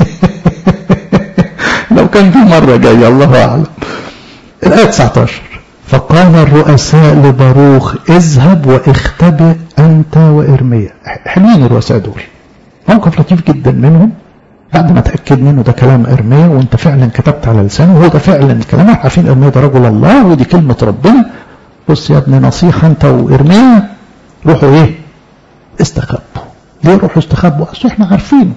لو كان في مرة جاية الله أعلم. الآية 19 فقال الرؤساء لباروخ اذهب واختبئ أنت وإرميا. حلوين الرؤساء دول، موقف لطيف جدا منهم بعد ما تأكد منه ده كلام إرميا وانت فعلا كتبت على لسانه وهو ده فعلا الكلام، احنا عارفين إرميا ده رجل الله ودي كلمة ربنا. بص يا ابني نصيحة انت وإرميا، روحوا ايه استخبوا. ليه روحوا استخبوا؟ اصل احنا عارفينه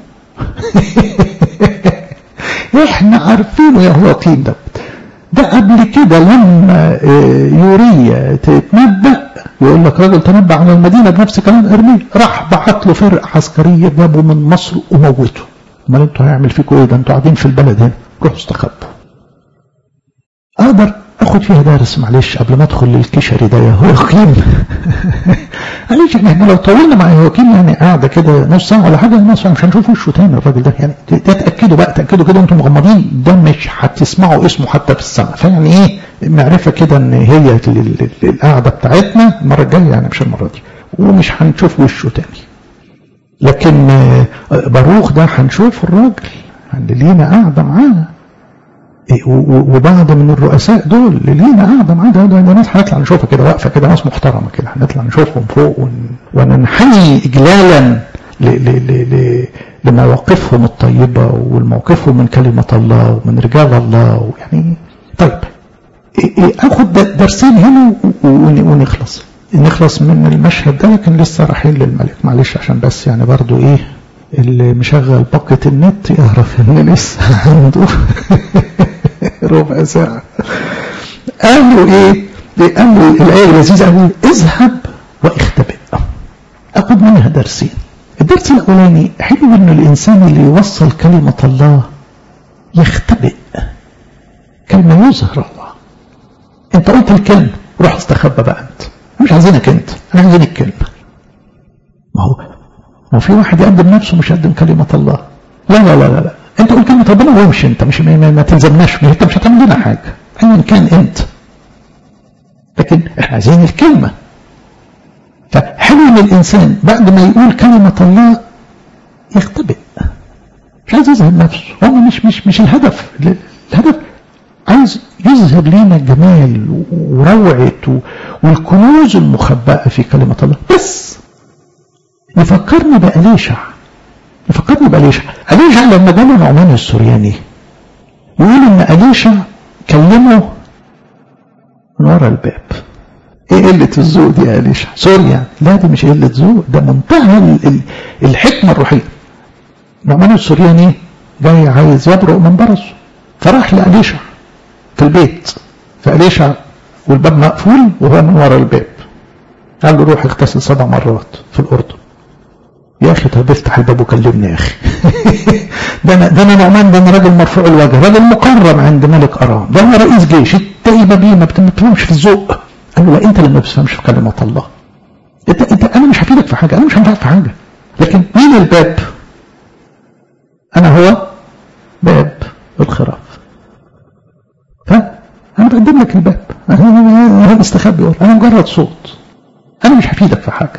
احنا عارفينه يا هواقين ده قبل كده لما يوريا تتنبأ يقول لك راجل تنبأ على المدينة بنفس كلام إرميا، راح بعت له فرقة عسكرية جابوا من مصر وموته. امال انتوا هيعمل فيكم ايه؟ ده انتوا قاعدين في البلد هنا، روحوا استخبوا. اقدر اخد فيها درس معلش قبل ما ادخل للكشري ده يا هواقين معلش احنا لو طولنا مع هواقين يعني قاعده كده نص ساعه ولا حاجه، الناس مش هنشوف وشه تاني الراجل ده. يعني تاكدوا بقى، تاكدوا كده انتم مغمضين، ده مش هتسمعوا اسمه حتى في السماء. فيعني ايه معرفه كده ان هي القعده بتاعتنا المره الجايه يعني مش المره دي، ومش هنشوف وشه تاني. لكن باروخ ده هنشوف الراجل اللي لينا قاعده معاه، وبعض من الرؤساء دول اللي لينا قاعده معاه ده ناس هنطلع نشوفها كده واقفه كده، ناس محترمه كده، هنطلع نشوفهم فوق وننحني اجلالا لمواقفهم الطيبه والموقفهم من كلمه الله ومن رجال الله. يعني طيب اخد درسين هنا ونخلص من المشهد ده. لكن لسه رايحين للملك معلش عشان بس يعني برضو ايه اللي مشغل باقة النت يعرف ان لسه عنده ربع ساعة. قالوا ايه؟ قالوا الآية اللذيذة قالوا اذهب واختبئ. اخد منها درسين. الدرس الاولاني حلو ان الانسان اللي يوصل كلمة الله يختبئ، كلمة يظهر الله. انت قلت الكلمة روح استخبى بقى، انت مش عايزينك انت، انا عايزين الكلمة. ما في واحد يقدم نفسه مش يقدم كلمة الله. لا لا لا لا، انت قول كلمة ربنا وامشي، انت مش ما تلزمناش، انت مش هتعمل لنا حاجة ايا كان انت، لكن احنا عايزين الكلمة. فحلو ان الانسان بعد ما يقول كلمة الله يختبئ، مش عايز يظهر نفسه، هو مش الهدف. الهدف عايز يظهر لنا جمال وروعة والكنوز المخبأة في كلمة الله. بس يفكرني بأليشع لما جاله نعمان السورياني يقول ان أليشع كلمه من ورا الباب. ايه قلة الذوق دي يا أليشع؟ سوريا لا، دي مش قلة ذوق، ده منتهى الحكمة الروحية. نعمان السورياني جاي عايز يبرق من برصه، فراح لأليشع في البيت، فأليشع والباب مقفول وهو من ورا الباب، قال له روح اغتسل 7 مرات في الأردن. يا أخي طب افتح الباب وكلمني يا أخي ده أنا نعمان، ده أنا راجل مرفوع الوجه، راجل مكرم عند ملك أرام، ده أنا رئيس جيش، التقيبة بيه ما بتفهمش في الذوق. قال له لا، أنت اللي ما بتفهمش في كلمة الله، أنت أنا مش هفيدك في حاجة، أنا مش هنفعك في حاجة، لكن مين الباب؟ أنا هو باب الخراف، فأنا بقدم لك الباب، أنا مستخبي، أنا مجرد صوت، أنا مش هفيدك في حاجة.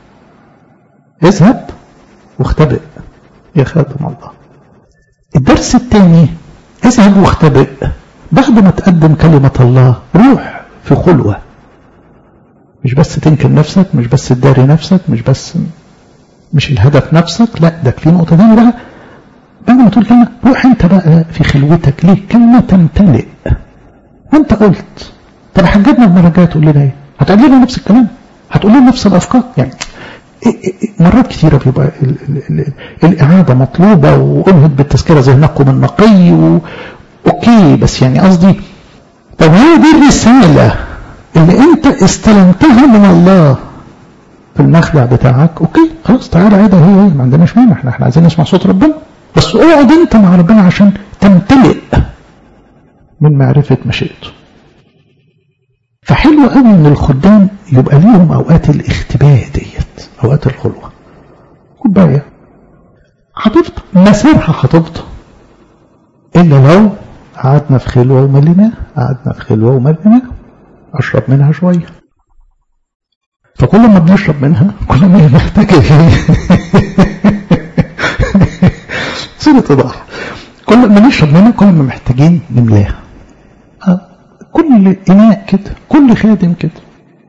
اذهب واختبئ يا خادم الله. الدرس الثاني اذهب واختبئ، بعد ما تقدم كلمة الله روح في خلوة، مش بس تنكر نفسك، مش بس تداري نفسك، مش الهدف نفسك، لا ده في نقطة ثانية بقى. بعد ما تقول كلمة روح انت بقى في خلوتك. ليه؟ كلمة تمتلئ. وانت قلت طب حجبنا المرة الجاية تقول لنا ايه؟ هتقول لنا نفس الكلام، هتقول لنا نفس الافكار. يعني مرات كثيرة بيبقى الإعادة مطلوبة، وأنهد بالتذكرة ذهنكم النقي أوكي، بس يعني قصدي طب هي دي الرسالة اللي أنت استلمتها من الله في المخدع بتاعك، أوكي خلاص تعالى عيدها، هي ما عندناش مانع، احنا عايزين نسمع صوت ربنا، بس اقعد أنت مع ربنا عشان تمتلئ من معرفة مشيئته. فحلو قوي ان الخدام يبقى ليهم اوقات الاختباء ديت، اوقات الخلوه. كوبايه هتفضى مسيرها هتفضى الا لو قعدنا في خلوه ومليناها، اشرب منها شويه. فكل ما بنشرب منها كل ما هي محتاجه صورة ايضاح، كل ما نشرب منها كل ما محتاجين نملاها. كل إناء كده، كل خادم كده.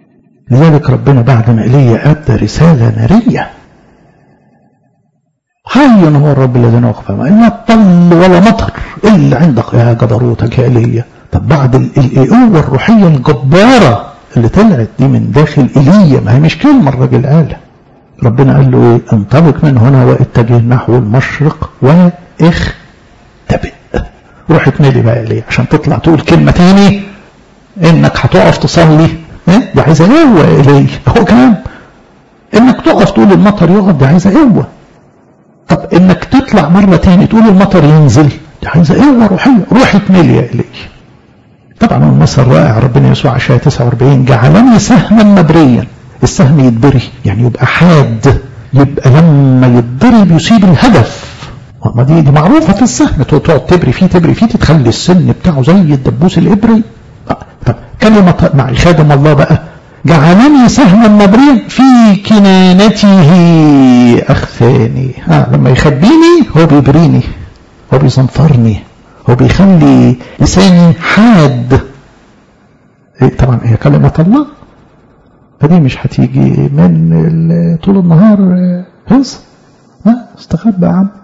لذلك ربنا بعد ما إيليا أدى رسالة نارية حي هو الرب الذي وقف ما طل ولا مطر إلا عندك يا جبروتك يا إيليا. طب بعد القوة الروحية الجبارة اللي طلعت دي من داخل إيليا، ما هي مش كلمة الراجل قالها، ربنا قال له ايه؟ انطلق من هنا واتجه نحو المشرق واختبئ. روح اتملي بقى إيليا عشان تطلع تقول كلمة تاني انك هتقف تصلي. دي عايزة قوة يا إيليا، هو كلام انك تقف تقول المطر يقف دي عايزة قوة. طب انك تطلع مرة تاني تقول المطر ينزل دي عايزة قوة روحية. روح اتملي يا إيليا. طبعا المثل رائع ربنا يسوع عشان 49 جعلني سهما مبريا. السهم يتبري يعني يبقى حاد، يبقى لما يتضرب يصيب الهدف. ما دي معروفة في السهم، تقعد تبري فيه تخلي السن بتاعه زي الدبوس الإبري. طب كلمة مع خادم الله بقى جعلني سهما مبريا في كنانته أخفاني. لما يخبيني هو بيبريني، هو بيصنفرني، هو بيخلي لساني حاد. طبعا هي كلمة الله، فدي مش هتيجي من طول النهار هز. استخبى يا عم.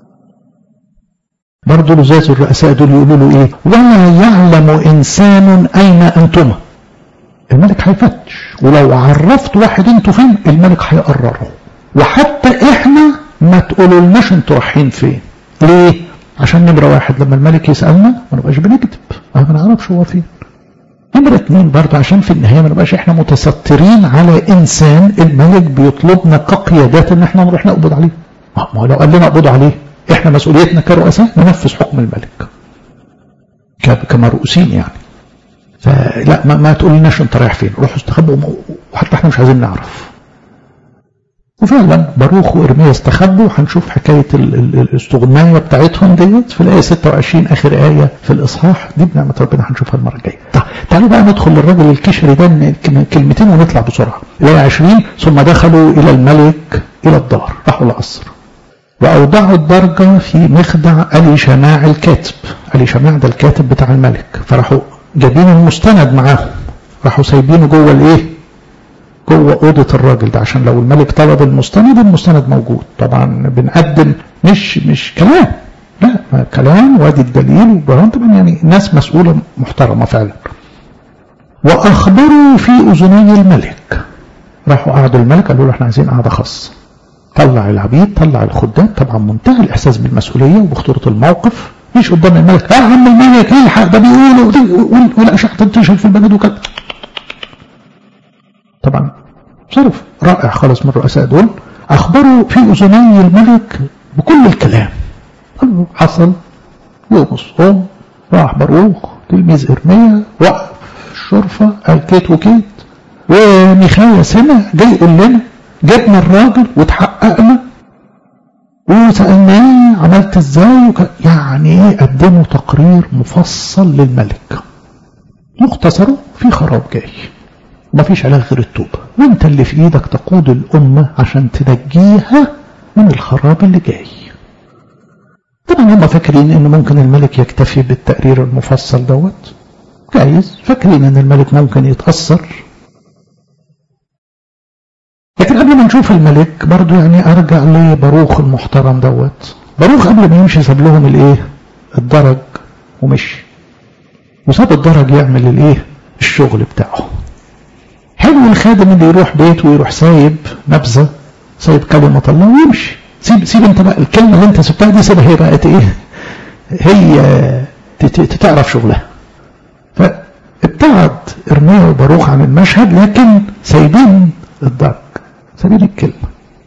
برضه لزاز الرؤساء دول يقولوا له ايه؟ ولا يعلم انسان اين انتما. الملك هيفتش، ولو عرفت واحد انتوا فين الملك هيقرره. وحتى احنا ما تقولولناش انتوا رايحين فين. ليه؟ عشان نمرة واحد لما الملك يسألنا ما نبقاش بنكذب، ما نعرفش هو فين. نمرة 2 برضه عشان في النهاية ما نبقاش احنا متسترين على انسان الملك بيطلبنا كقيادات ان احنا نروح نقبض عليه. ما لو قال لنا اقبضوا عليه احنا مسؤوليتنا كرؤساء ننفذ حكم الملك كمرؤوسين يعني. فلا ما تقولناش انت رايح فين، روحوا استخبوا وحتى احنا مش عايزين نعرف. وفعلا باروخ وإرميا استخبوا. هنشوف حكاية الاستغناية بتاعتهم ديت في الآية 26 آخر آية في الإصحاح دي بنعمة ربنا هنشوفها المرة الجاية. تعالوا بقى ندخل للرجل الكشري ده كلمتين ونطلع بسرعة. الآية 20 ثم دخلوا إلى الملك إلى الدار، راحوا القصر وأوضعوا الدرجة في مخدع أليشماع الكاتب. أليشماع ده الكاتب بتاع الملك، فراحوا جايبين المستند معاهم، راحوا سايبينه جوه الايه؟ جوه أوضة الراجل ده، عشان لو الملك طلب المستند موجود. طبعا بنقدم مش كلام، لا كلام وادي الدليل وبرهان. طبعا يعني ناس مسؤولة محترمة فعلا. وأخبروا في أذني الملك. راحوا قعدوا الملك قالوا له احنا عايزين قعدة خاصة. طلع العبيد طلع الخدام، طبعا منتهى الإحساس بالمسؤولية وبخطورة الموقف. مش قدام الملك عم الملك الحق ده بيقولوا والأشعة تنتشر في البلد وكذا. طبعا صرف رائع خالص من الرؤساء دول. أخبروا في أذني الملك بكل الكلام. قالوا حصل يوم الصوم راح باروخ تلميذ إرميا وقف الشرفة قال كيت وكيت، وميخايا سمع جاي يقول لنا جبنا الراجل وتحققنا وسألناه عملت ازاي يعني ايه. قدموا تقرير مفصل للملك مختصره في خراب جاي ما فيش علاج غير التوبة، وانت اللي في ايدك تقود الامة عشان تنجيها من الخراب اللي جاي. طبعا هم فاكرين ان ممكن الملك يكتفي بالتقرير المفصل دوت، جايز فاكرين ان الملك ممكن يتأثر. لكن قبل ما نشوف الملك برضو يعني ارجع لباروخ المحترم دوت. باروخ قبل ما يمشي ساب لهم الايه؟ الدرج ومشي، وساب الدرج يعمل الايه؟ الشغل بتاعه. حلو الخادم اللي يروح بيته ويروح سايب نبذة، سايب كلمة الله ويمشي. سيب انت بقى الكلمة اللي انت سبتها دي، سيبها هي بقت ايه؟ هي تعرف شغلها. فابتعد إرميا وباروخ عن المشهد، لكن سايبين الدرج، سبيل الكلمة.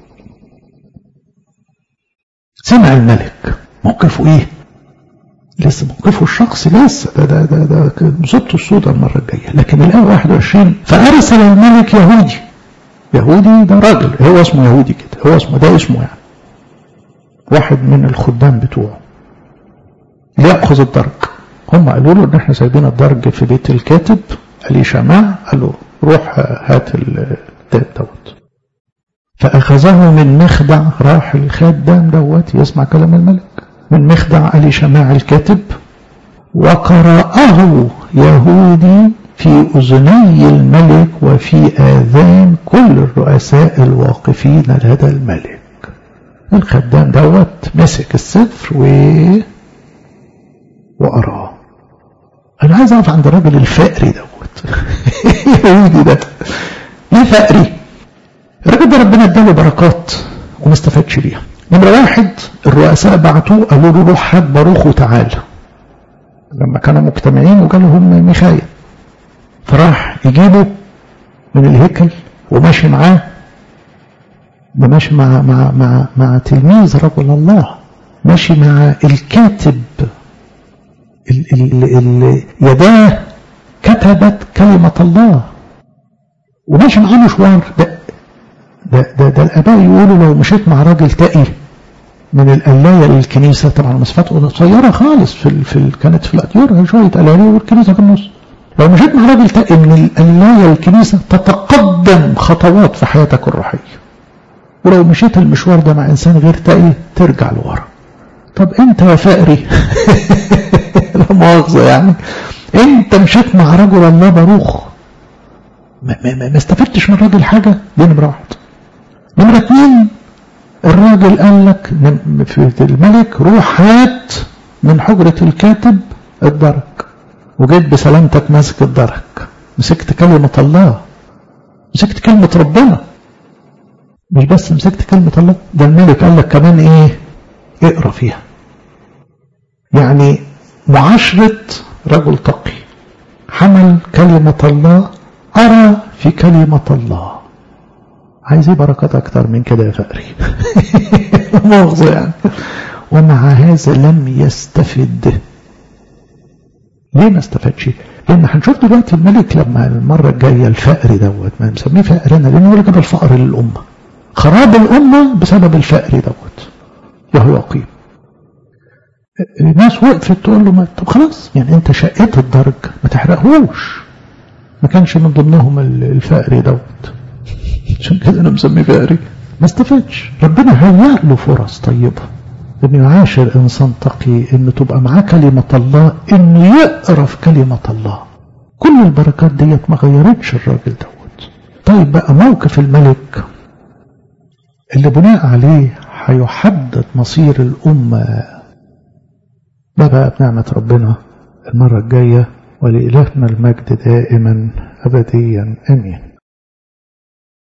سمع الملك موقفه ايه؟ لسه موقفه الشخصي لسه ده مصيبته السوداء المرة الجاية. لكن الآية 21 فأرسل الملك يهودي ده راجل هو اسمه يهودي كده، هو اسمه ده اسمه يعني واحد من الخدام بتوعه ليأخذ الدرج. هم قالوا له ان احنا سايبين الدرج في بيت الكاتب أليشماع، قال له روح هات الكتاب دوت. فأخذه من مخدع، راح الخادم دوت يسمع كلام الملك من مخدع أليشماع الكاتب، وقرأه يهودي في أذني الملك وفي آذان كل الرؤساء الواقفين لدى الملك. الخدام دوت مسك السفر وقراه. انا عايز اقف عند الراجل الفقري دوت يهودي ده ليه فقري؟ الراجل ده ربنا اداله بركات وما استفادش بيها. نمرة واحد، الرؤساء بعتوه قالوا له روح هات باروخ وتعالى، لما كانوا مجتمعين وجالهم ميخائيل، فراح يجيبه من الهيكل وماشي معاه، ده ماشي مع تلميذ رجل الله، ماشي مع الكاتب اللي يداه كتبت كلمة الله، وماشي معاه مشوار. ده الآباء يقولوا لو مشيت مع راجل تقي من القلاية للكنيسة، طبعا مسافات قصيرة خالص، كانت في الأديرة شوية قلاية والكنيسة في النص، لو مشيت مع راجل تقي من القلاية للكنيسة تتقدم خطوات في حياتك الروحية، ولو مشيت المشوار ده مع إنسان غير تقي ترجع لورا. طب أنت يا فقري لا مؤاخذة يعني، أنت مشيت مع رجل الله باروخ ما استفدتش من الراجل حاجة. دي نمرة واحد. نمرة اتنين، الراجل قال لك في الملك روح هات من حجرة الكاتب الدرج، وجيت بسلامتك ماسك الدرج، مسكت كلمة الله، مسكت كلمة ربنا، مش بس مسكت كلمة الله، ده الملك قال لك كمان ايه؟ اقرأ فيها. يعني معاشرة رجل تقي حمل كلمة الله، أرى في كلمة الله. عايز ايه بركات اكتر من كده يا فقري؟ مؤاخذة يعني. ومع هذا لم يستفد. ليه ما استفادش؟ لان هنشوف دلوقتي الملك لما المرة الجاية الفقري دوت، ما نسميه فقرنا لانه هو اللي جاب الفقر للأمة، خراب الأمة بسبب الفقر دوت يهوياقيم. الناس وقفت تقول له طب خلاص يعني انت شقيت الدرج ما تحرقهوش. ما كانش من ضمنهم الفقري دوت، عشان كده انا مسميه فقري. ما استفادش. ربنا هيأ له فرص طيبة انه يعاشر انسان تقي، انه تبقى معاه كلمة الله، انه يقرأ في كلمة الله. كل البركات ديت ما غيرتش الراجل دوت. طيب بقى موقف الملك اللي بناء عليه هيحدد مصير الأمة، ده بقى بنعمة ربنا المرة الجاية. ولإلهنا المجد دائما أبديا آمين.